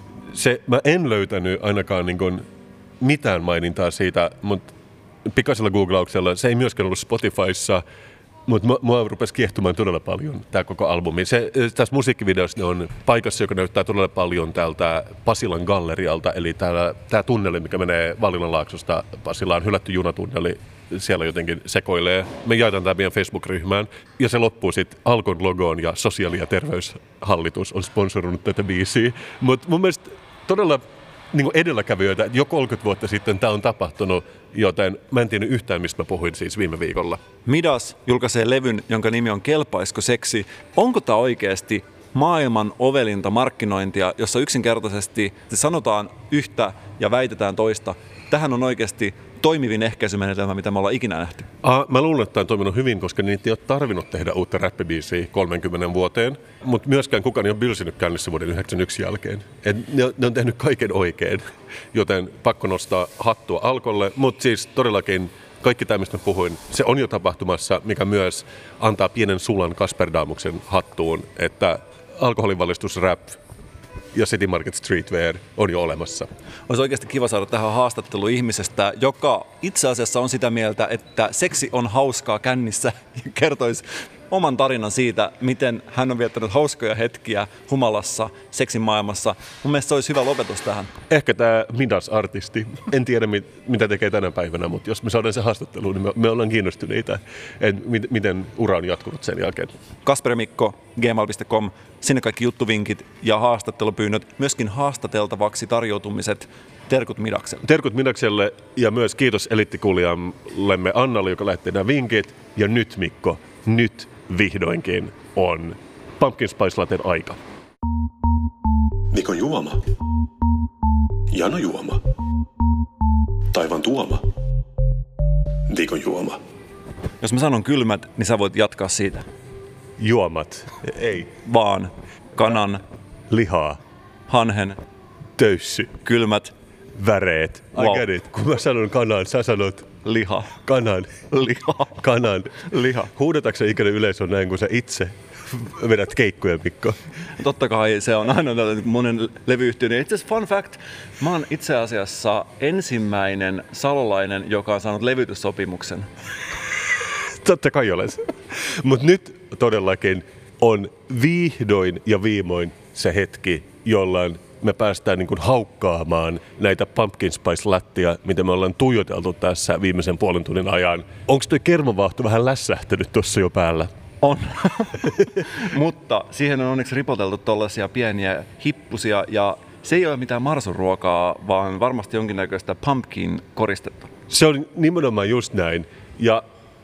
Se, mä en löytänyt ainakaan niin kuin mitään mainintaa siitä, mutta pikaisella googlauksella se ei myöskään ollut Spotifyssa, mutta mua rupesi kiehtumaan todella paljon tämä koko albumi. Se, tässä musiikkivideossa on paikassa, joka näyttää todella paljon täältä Pasilan gallerialta, eli täällä, tämä tunneli, mikä menee Vallinanlaaksosta Pasilaan, hylätty junatunneli, siellä jotenkin sekoilee. Me jaetaan tämä meidän Facebook-ryhmään, ja se loppuu sitten Alkon logoon, ja sosiaali- ja terveyshallitus on sponsoroinut tätä biisiä. Mutta mun mielestä todella niin edelläkävijöitä, että jo kolmekymmentä vuotta sitten tämä on tapahtunut, joten mä en tiennyt yhtään, mistä mä puhuin siis viime viikolla. Midas julkaisee levyn, jonka nimi on Kelpaisko seksi? Onko tämä oikeasti maailman ovelinta markkinointia, jossa yksinkertaisesti sanotaan yhtä ja väitetään toista? Tähän on oikeasti toimivin ehkäisymenetelmä, mitä me ollaan ikinä nähty. Ah, mä luulen, että tämä on toiminut hyvin, koska niitä ei ole tarvinnut tehdä uutta räppibiisiä kolmekymmentä vuoteen, mutta myöskään kukaan ei ole bylsinyt käynnissä vuoden yhdeksänkymmentäyksi jälkeen. Et ne, ne on tehnyt kaiken oikein, joten pakko nostaa hattua Alkolle, mutta siis todellakin kaikki tämä, mistä mä puhuin, se on jo tapahtumassa, mikä myös antaa pienen sulan Kasper Daamuksen hattuun, että alkoholivalistusrap ja City Market Streetwear on jo olemassa. Olisi oikeasti kiva saada tähän haastattelu ihmisestä, joka itse asiassa on sitä mieltä, että seksi on hauskaa kännissä ja kertoisi oman tarinan siitä, miten hän on viettänyt hauskoja hetkiä humalassa seksin maailmassa. Mun mielestä se olisi hyvä lopetus tähän. Ehkä tämä Midas-artisti. En tiedä, mit, mitä tekee tänä päivänä, mutta jos me saadaan se haastattelu, niin me, me ollaan kiinnostuneita, että mit, miten ura on jatkunut sen jälkeen. Kasper Mikko, gmail piste com, sinne kaikki juttuvinkit ja haastattelupyynnöt, myöskin haastateltavaksi tarjoutumiset. Terkut Midakselle. Terkut Midakselle ja myös kiitos eliittikuulijallemme Annalle, joka lähetti nämä vinkit. Ja nyt Mikko, nyt vihdoinkin on pumpkin spice latten aika. Nikon juoma. Jano juoma. Taivan tuoma. Nikon juoma. Jos mä sanon kylmät, niin sä voit jatkaa siitä. Juomat. Ei. Vaan kanan, Lihaa. hanhen, Töyssy. kylmät, Väreet. I Wow. get it. Kun mä sanon kanan, sä sanot liha, kanan. liha, Kanan. liha. Huudatatko sä ikinä yleisö näin, kun sä itse vedät keikkoja, Mikko? Totta kai se on aina monen levyyhtiön. Itse asiassa fun fact, mä oon itse asiassa ensimmäinen salolainen, joka on saanut levytyssopimuksen. Totta kai olet. Mutta nyt todellakin on vihdoin ja viimein se hetki, jolloin me päästään niin kuin haukkaamaan näitä pumpkin spice lattia, mitä me ollaan tuijoteltu tässä viimeisen puolen tunnin ajan. Onko toi kermavaahto vähän lässähtänyt tuossa jo päällä? On. Mutta siihen on onneksi ripoteltu tollaisia pieniä hippusia ja se ei ole mitään marsuruokaa, vaan varmasti jonkinnäköistä pumpkin koristetta. Se on nimenomaan just näin. Ja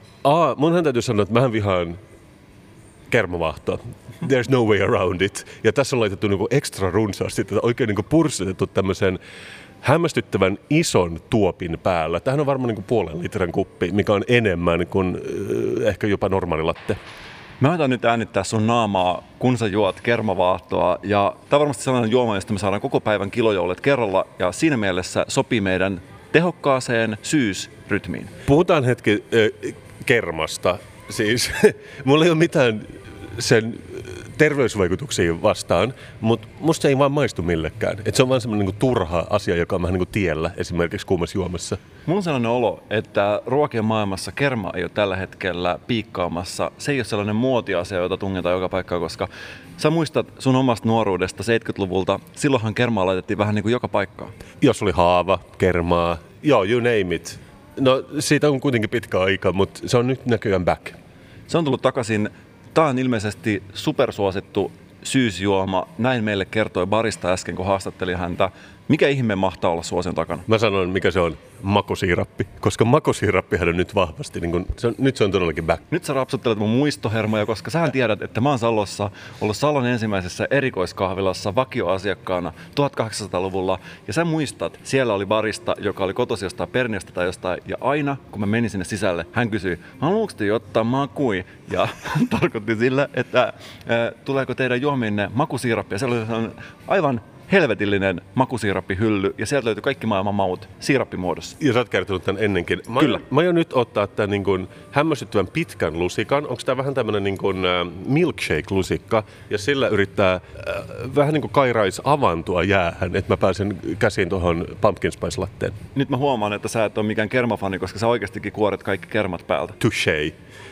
a, munhan täytyy sanoa, että mähän vihaan kermavaahtoa. There's no way around it. Ja tässä on laitettu niinku ekstra runsaasti, tätä oikein niinku purssitettu tämmöisen hämmästyttävän ison tuopin päällä. Tämähän on varmaan niinku puolen litran kuppi, mikä on enemmän kuin äh, ehkä jopa normaali latte. Mä otan nyt äänittää sun naamaa, kun sä juot kermavaahtoa. Ja tää on varmasti sellainen juoma, josta me saadaan koko päivän kilojoulet kerralla. Ja siinä mielessä sopii meidän tehokkaaseen syysrytmiin. Puhutaan hetki äh, kermasta. Siis mulla ei ole mitään sen terveysvaikutuksia vastaan, mutta musta se ei vaan maistu millekään. Et se on vaan semmoinen niinku turha asia, joka on vähän niinku tiellä esimerkiksi kuumassa juomassa. Mulla on sellainen olo, että ruokien maailmassa kerma ei ole tällä hetkellä piikkaamassa. Se ei ole sellainen muotiasia, jota tungetaan joka paikkaan, koska sä muistat sun omasta nuoruudesta seitsemänkymmentäluvulta. Silloinhan kermaa laitettiin vähän niin kuin joka paikkaan. Jos oli haava, kermaa, joo, you name it. No siitä on kuitenkin pitkä aika, mutta se on nyt näköjään back. Se on tullut takaisin. Tämä on ilmeisesti supersuosittu syysjuoma. Näin meille kertoi barista äsken, kun haastattelin häntä. Mikä ihme mahtaa olla suosion takana? Mä sanon, mikä se on, makosiirappi. Koska makosiirappihan on nyt vahvasti, niin kun, se on, nyt se on todellakin back. Nyt sä rapsuttelet mun muistohermoja, koska sähän tiedät, että mä oon Salossa ollut Salon ensimmäisessä erikoiskahvilassa vakioasiakkaana tuhatkahdeksansataaluvulla. Ja sä muistat, siellä oli barista, joka oli kotosi jostain Perniöstä tai jostain. Ja aina, kun mä menin sinne sisälle, hän kysyi, haluatko te ottaa makui? Ja tarkoitti sillä, että ää, tuleeko teidän juominne makusiirappi? Ja se oli aivan helvetillinen makusiirappihylly, ja sieltä löytyi kaikki maailman maut siirappimuodossa. Ja sä oot kertonut tämän ennenkin. Mä, Kyllä. Mä aion nyt ottaa tämän niin kuin hämmästyttävän pitkän lusikan. Onko tämä vähän tämmöinen niin kuin äh, milkshake-lusikka, ja sillä yrittää äh, vähän niin kuin kairais avantua jäähän, että mä pääsen käsiin tuohon pumpkin spice latteen. Nyt mä huomaan, että sä et ole mikään kermafani, koska sä oikeastikin kuoret kaikki kermat päältä. Touché.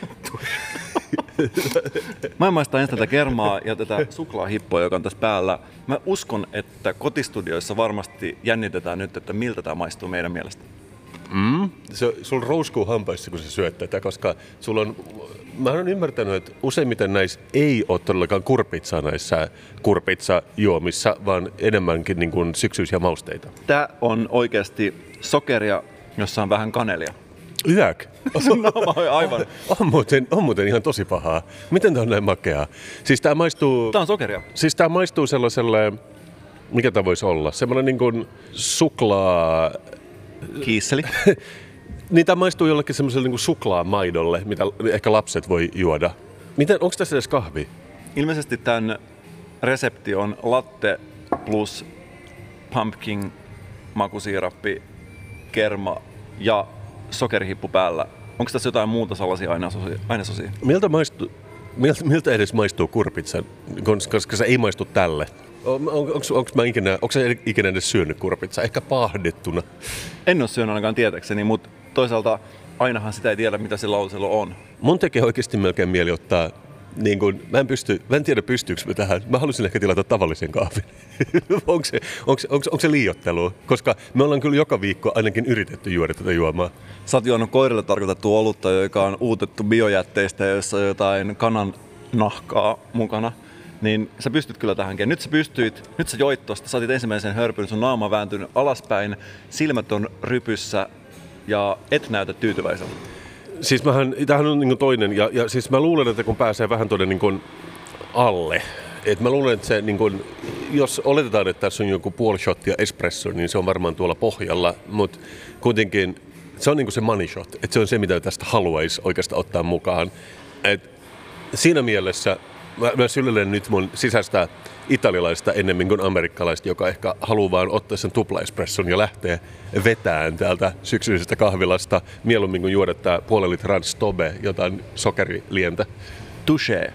Mä en maista ensin tätä kermaa ja tätä suklaahippoa, joka on tässä päällä. Mä uskon, että kotistudioissa varmasti jännitetään nyt, että miltä tämä maistuu meidän mielestä. Mm. Se, sulla rouskuu hampaissa, kun sä syöt tätä, koska sulla on... Mä oon ymmärtänyt, että useimmiten näissä ei ole todellakaan kurpitsaa näissä kurpitsajuomissa, vaan enemmänkin niin kuin syksyisiä mausteita. Tää on oikeasti sokeria, jossa on vähän kanelia. Yäk! No, aivan. On muuten, on muuten ihan tosi pahaa. Miten tää on näin makeaa? Siis tää maistuu... Tää on sokeria. Siis tää maistuu sellaiselle... Mikä tää voisi olla? Semmoinen niin kuin suklaa... Kiisseli. Niin tää maistuu jollekin semmoiselle niin kuin suklaamaidolle, mitä ehkä lapset voi juoda. Miten, onko tässä edes kahvi? Ilmeisesti tämän resepti on latte plus pumpkin, makusiirappi, kerma ja sokerihippu päällä. Onko tässä jotain muuta sellaisia ainesosia? Miltä, maistu, miltä, miltä edes maistuu kurpitsa, koska se ei maistu tälle? On, on, onko mä ikinä, onko sä ikinä edes syönyt kurpitsaa? Ehkä paahdettuna. En ole syönyt ainakaan tietäkseni, mutta toisaalta ainahan sitä ei tiedä, mitä se lauselo on. Mun tekee oikeasti melkein mieli ottaa, niin kun, mä, en pysty, mä en tiedä pystyykö mä tähän, mä haluaisin ehkä tilata tavallisen kahvin. onko, se, onko, onko, onko se liioittelua? Koska me ollaan kyllä joka viikko ainakin yritetty juoda tätä juomaa. Sä oot juonut koirille tarkoitettua olutta, joka on uutettu biojätteistä, jossa on jotain kanan nahkaa mukana. Niin sä pystyt kyllä tähänkin. Nyt sä pystyit, nyt sä joit tosta, sä otit ensimmäisen hörpyn, sun naama vääntynyt alaspäin, silmät on rypyssä ja et näytä tyytyväiseltä. Siis mähän, tämähän on niin toinen, ja, ja siis mä luulen, että kun pääsee vähän tuonne niin kuin alle. Et mä luulen, että se, niin kun, jos oletetaan, että tässä on joku puoli shottia espresso, niin se on varmaan tuolla pohjalla, mutta kuitenkin se on niin kuin se money shot, että se on se, mitä tästä haluaisi oikeastaan ottaa mukaan. Et siinä mielessä mä, mä syllelen nyt mun sisäistä italialaista ennemmin kuin amerikkalaista, joka ehkä haluaa vaan ottaa sen tupla-espresson ja lähteä vetään täältä syksyisestä kahvilasta, mieluummin kuin juoda tää puolen litran stobe, jotain sokerilientä. Touché.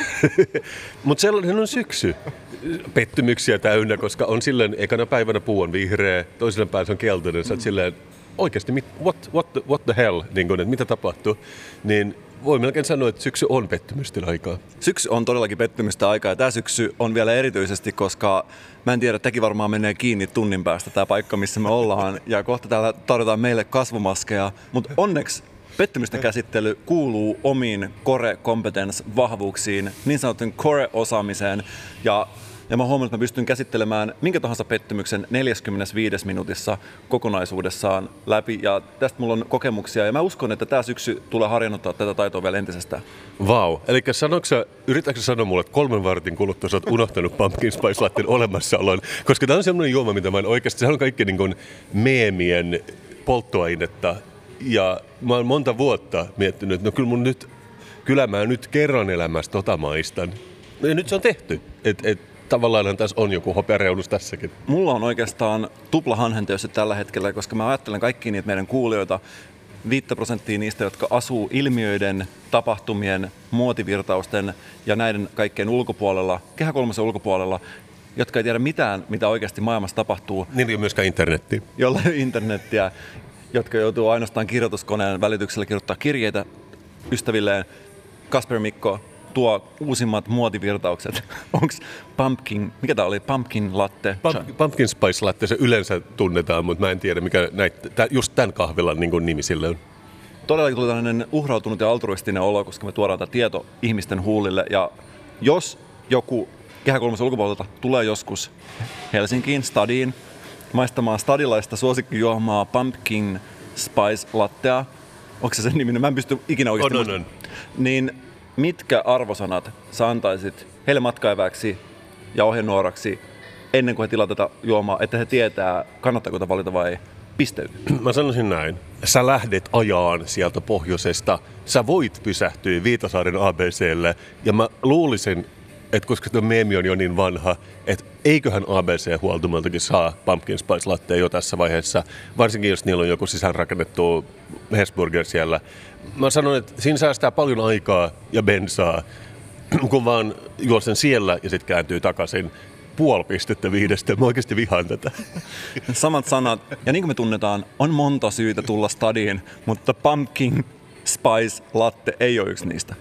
Mutta sellainen on syksy. Pettymyksiä täynnä, koska on silleen, ekana päivänä puu on vihreä, toisella päivänä se on keltainen, sä oot silleen, oikeasti, what, what, the, what the hell, niin kun, että mitä tapahtuu, niin voi melkein sanoa, että syksy on pettymysten aikaa. Syksy on todellakin pettymystä aikaa ja tämä syksy on vielä erityisesti, koska mä en tiedä, tämäkin varmaan menee kiinni tunnin päästä tämä paikka, missä me ollaan ja kohta täällä tarjotaan meille kasvomaskeja, mutta onneksi pettymysten käsittely kuuluu omiin core competence-vahvuuksiin, niin sanotun core-osaamiseen ja Ja mä huomannut, että mä pystyn käsittelemään minkä tahansa pettymyksen neljäkymmentäviisi minuutissa kokonaisuudessaan läpi. Ja tästä mulla on kokemuksia ja mä uskon, että tää syksy tulee harjoittaa tätä taitoa vielä entisestään. Vau. Wow. Eli yritätkö sanoa mulle, että kolmen vartin kuluttua sä oot unohtanut pumpkin spice latten olemassaolon? Koska tää on semmoinen juoma, mitä mä en oikeasti, sehän on kaikki niin kuin meemien polttoainetta. Ja mä oon monta vuotta miettinyt, että no kyllä mun nyt, kyllä mä nyt kerran elämässä tota maistan. Ja nyt se on tehty. Et, et, Tavallaan tässä on joku hopeareunus tässäkin. Mulla on oikeastaan tupla hanhentöissä tällä hetkellä, koska mä ajattelen kaikkia niitä meidän kuulijoita, viittä prosenttia niistä, jotka asuu ilmiöiden, tapahtumien, muotivirtausten ja näiden kaikkien ulkopuolella, kehä kolmosen ulkopuolella, jotka ei tiedä mitään, mitä oikeasti maailmassa tapahtuu. Niin ei ole myöskään internettiä. Jolla ei ole internettiä, jotka joutuu ainoastaan kirjoituskoneen välityksellä kirjoittaa kirjeitä ystävilleen. Kasper Mikko tuo uusimmat muotivirtaukset. Onks pumpkin, mikä tää oli? Pumpkin latte? Pump, pumpkin spice latte, se yleensä tunnetaan, mutta mä en tiedä, mikä näitä, tää, just tämän kahvilan niin kuin nimi sille on. Todellakin tuli tällainen uhrautunut ja altruistinen olo, koska me tuodaan tätä tieto ihmisten huulille. Ja jos joku kehä kolmosen ulkopuolelta tulee joskus Helsinkiin, Stadiin, maistamaan stadilaista suosikkijuomaa pumpkin spice lattea, onko se sen nimi? Mä en pysty ikinä oikeasti on, on, on. Niin mitkä arvosanat sä antaisit heille matkaeväksi ja ohjenuoraksi ennen kuin he tilaa tätä juomaa, että he tietää, kannattaako tätä valita vai ei? Pisteyty. Mä sanoisin näin. Sä lähdet ajaan sieltä pohjoisesta. Sä voit pysähtyä Viitasaaren A B C:lle. Ja mä luulisin, että koska tuo meemi on jo niin vanha, että eiköhän A B C-huoltumaltakin saa pumpkin spice lattea jo tässä vaiheessa. Varsinkin jos niillä on joku sisäänrakennettu Hesburger siellä. Mä sanon, että siinä säästää paljon aikaa ja bensaa, kun vaan juo sen siellä ja sitten kääntyy takaisin. Puoli pistettä viidestä. Mä oikeasti vihaan tätä. Samat sanat. Ja niin kuin me tunnetaan, on monta syytä tulla stadiin, mutta pumpkin spice latte ei ole yksi niistä.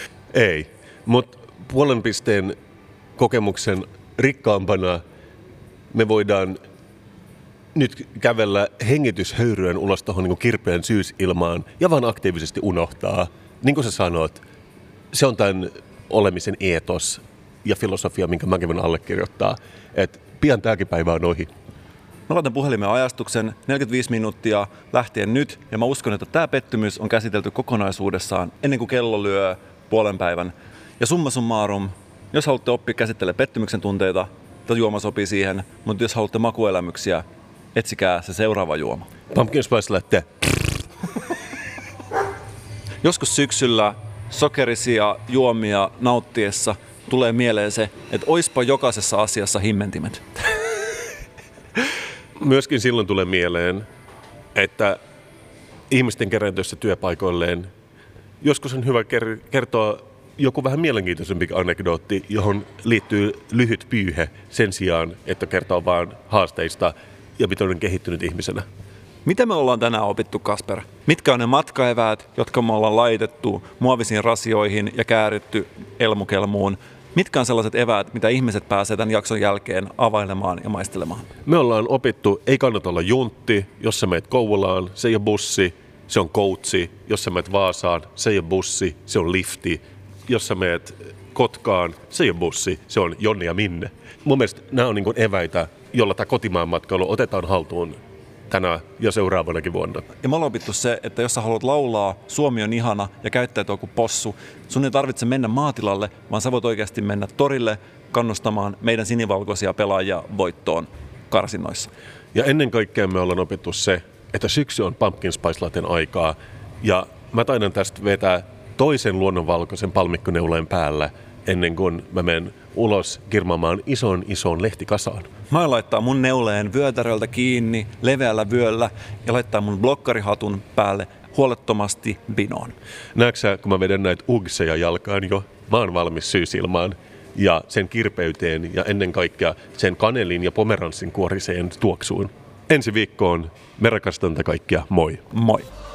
Ei, mutta puolen pisteen kokemuksen rikkaampana me voidaan nyt kävellä hengityshöyryön ulos tuohon niin kirpeän syysilmaan ja vaan aktiivisesti unohtaa. Niin kuin sä sanot, se on tämän olemisen eetos ja filosofia, minkä mäkin voin allekirjoittaa, että pian tämäkin päivä on ohi. Mä laitan puhelimen ajastuksen neljäkymmentäviisi minuuttia lähtien nyt, ja mä uskon, että tämä pettymys on käsitelty kokonaisuudessaan ennen kuin kello lyö puolen päivän. Ja summa summarum, jos haluatte oppia käsittelemään pettymyksen tunteita, tämä juoma sopii siihen, mutta jos haluatte makuelämyksiä, etsikää se seuraava juoma. Pumpkin spice latte. Joskus syksyllä sokerisia juomia nauttiessa tulee mieleen se, että oispa jokaisessa asiassa himmentimet. Myöskin silloin tulee mieleen, että ihmisten kerääntyessä työpaikoilleen joskus on hyvä kertoa joku vähän mielenkiintoisempi anekdootti, johon liittyy lyhyt pyyhe sen sijaan, että kertoo vaan haasteista ja miten on kehittynyt ihmisenä. Mitä me ollaan tänään opittu, Kasper? Mitkä on ne matkaeväät, jotka me ollaan laitettu muovisiin rasioihin ja kääritty elmukelmuun? Mitkä on sellaiset eväät, mitä ihmiset pääsee tämän jakson jälkeen availemaan ja maistelemaan? Me ollaan opittu, ei kannata olla juntti, jos sä meet Kouvolaan, se ei ole bussi, se on koutsi. Jos sä meet Vaasaan, se ei ole bussi, se on lifti. Jos sä meet Kotkaan, se ei ole bussi, se on Jonni ja Minne. Mun mielestä nämä on niin kuin eväitä, jolla tämä kotimaan matkailu otetaan haltuun tänä ja seuraavanakin vuonna. Ja me ollaan opittu se, että jos sä haluat laulaa Suomi on ihana ja käyttäytyä kuin possu, sun ei tarvitse mennä maatilalle, vaan sä voit oikeasti mennä torille kannustamaan meidän sinivalkoisia pelaajia voittoon karsinnoissa. Ja ennen kaikkea me ollaan opittu se, että syksy on pumpkin spice latten aikaa, ja mä taidan tästä vetää toisen luonnonvalkoisen palmikkoneuleen päällä ennen kuin mä menen ulos kirmaamaan ison ison lehtikasaan. Mä laittaa mun neuleen vyötäröltä kiinni leveällä vyöllä ja laittaa mun blokkarihatun päälle huolettomasti binoon. Näetkö sä, kun mä vedän näitä ugseja jalkaan jo, mä oon valmis syysilmaan ja sen kirpeyteen ja ennen kaikkea sen kanelin ja pomeranssin kuoriseen tuoksuun. Ensi viikkoon. Me rakastan kaikkia. Moi. Moi.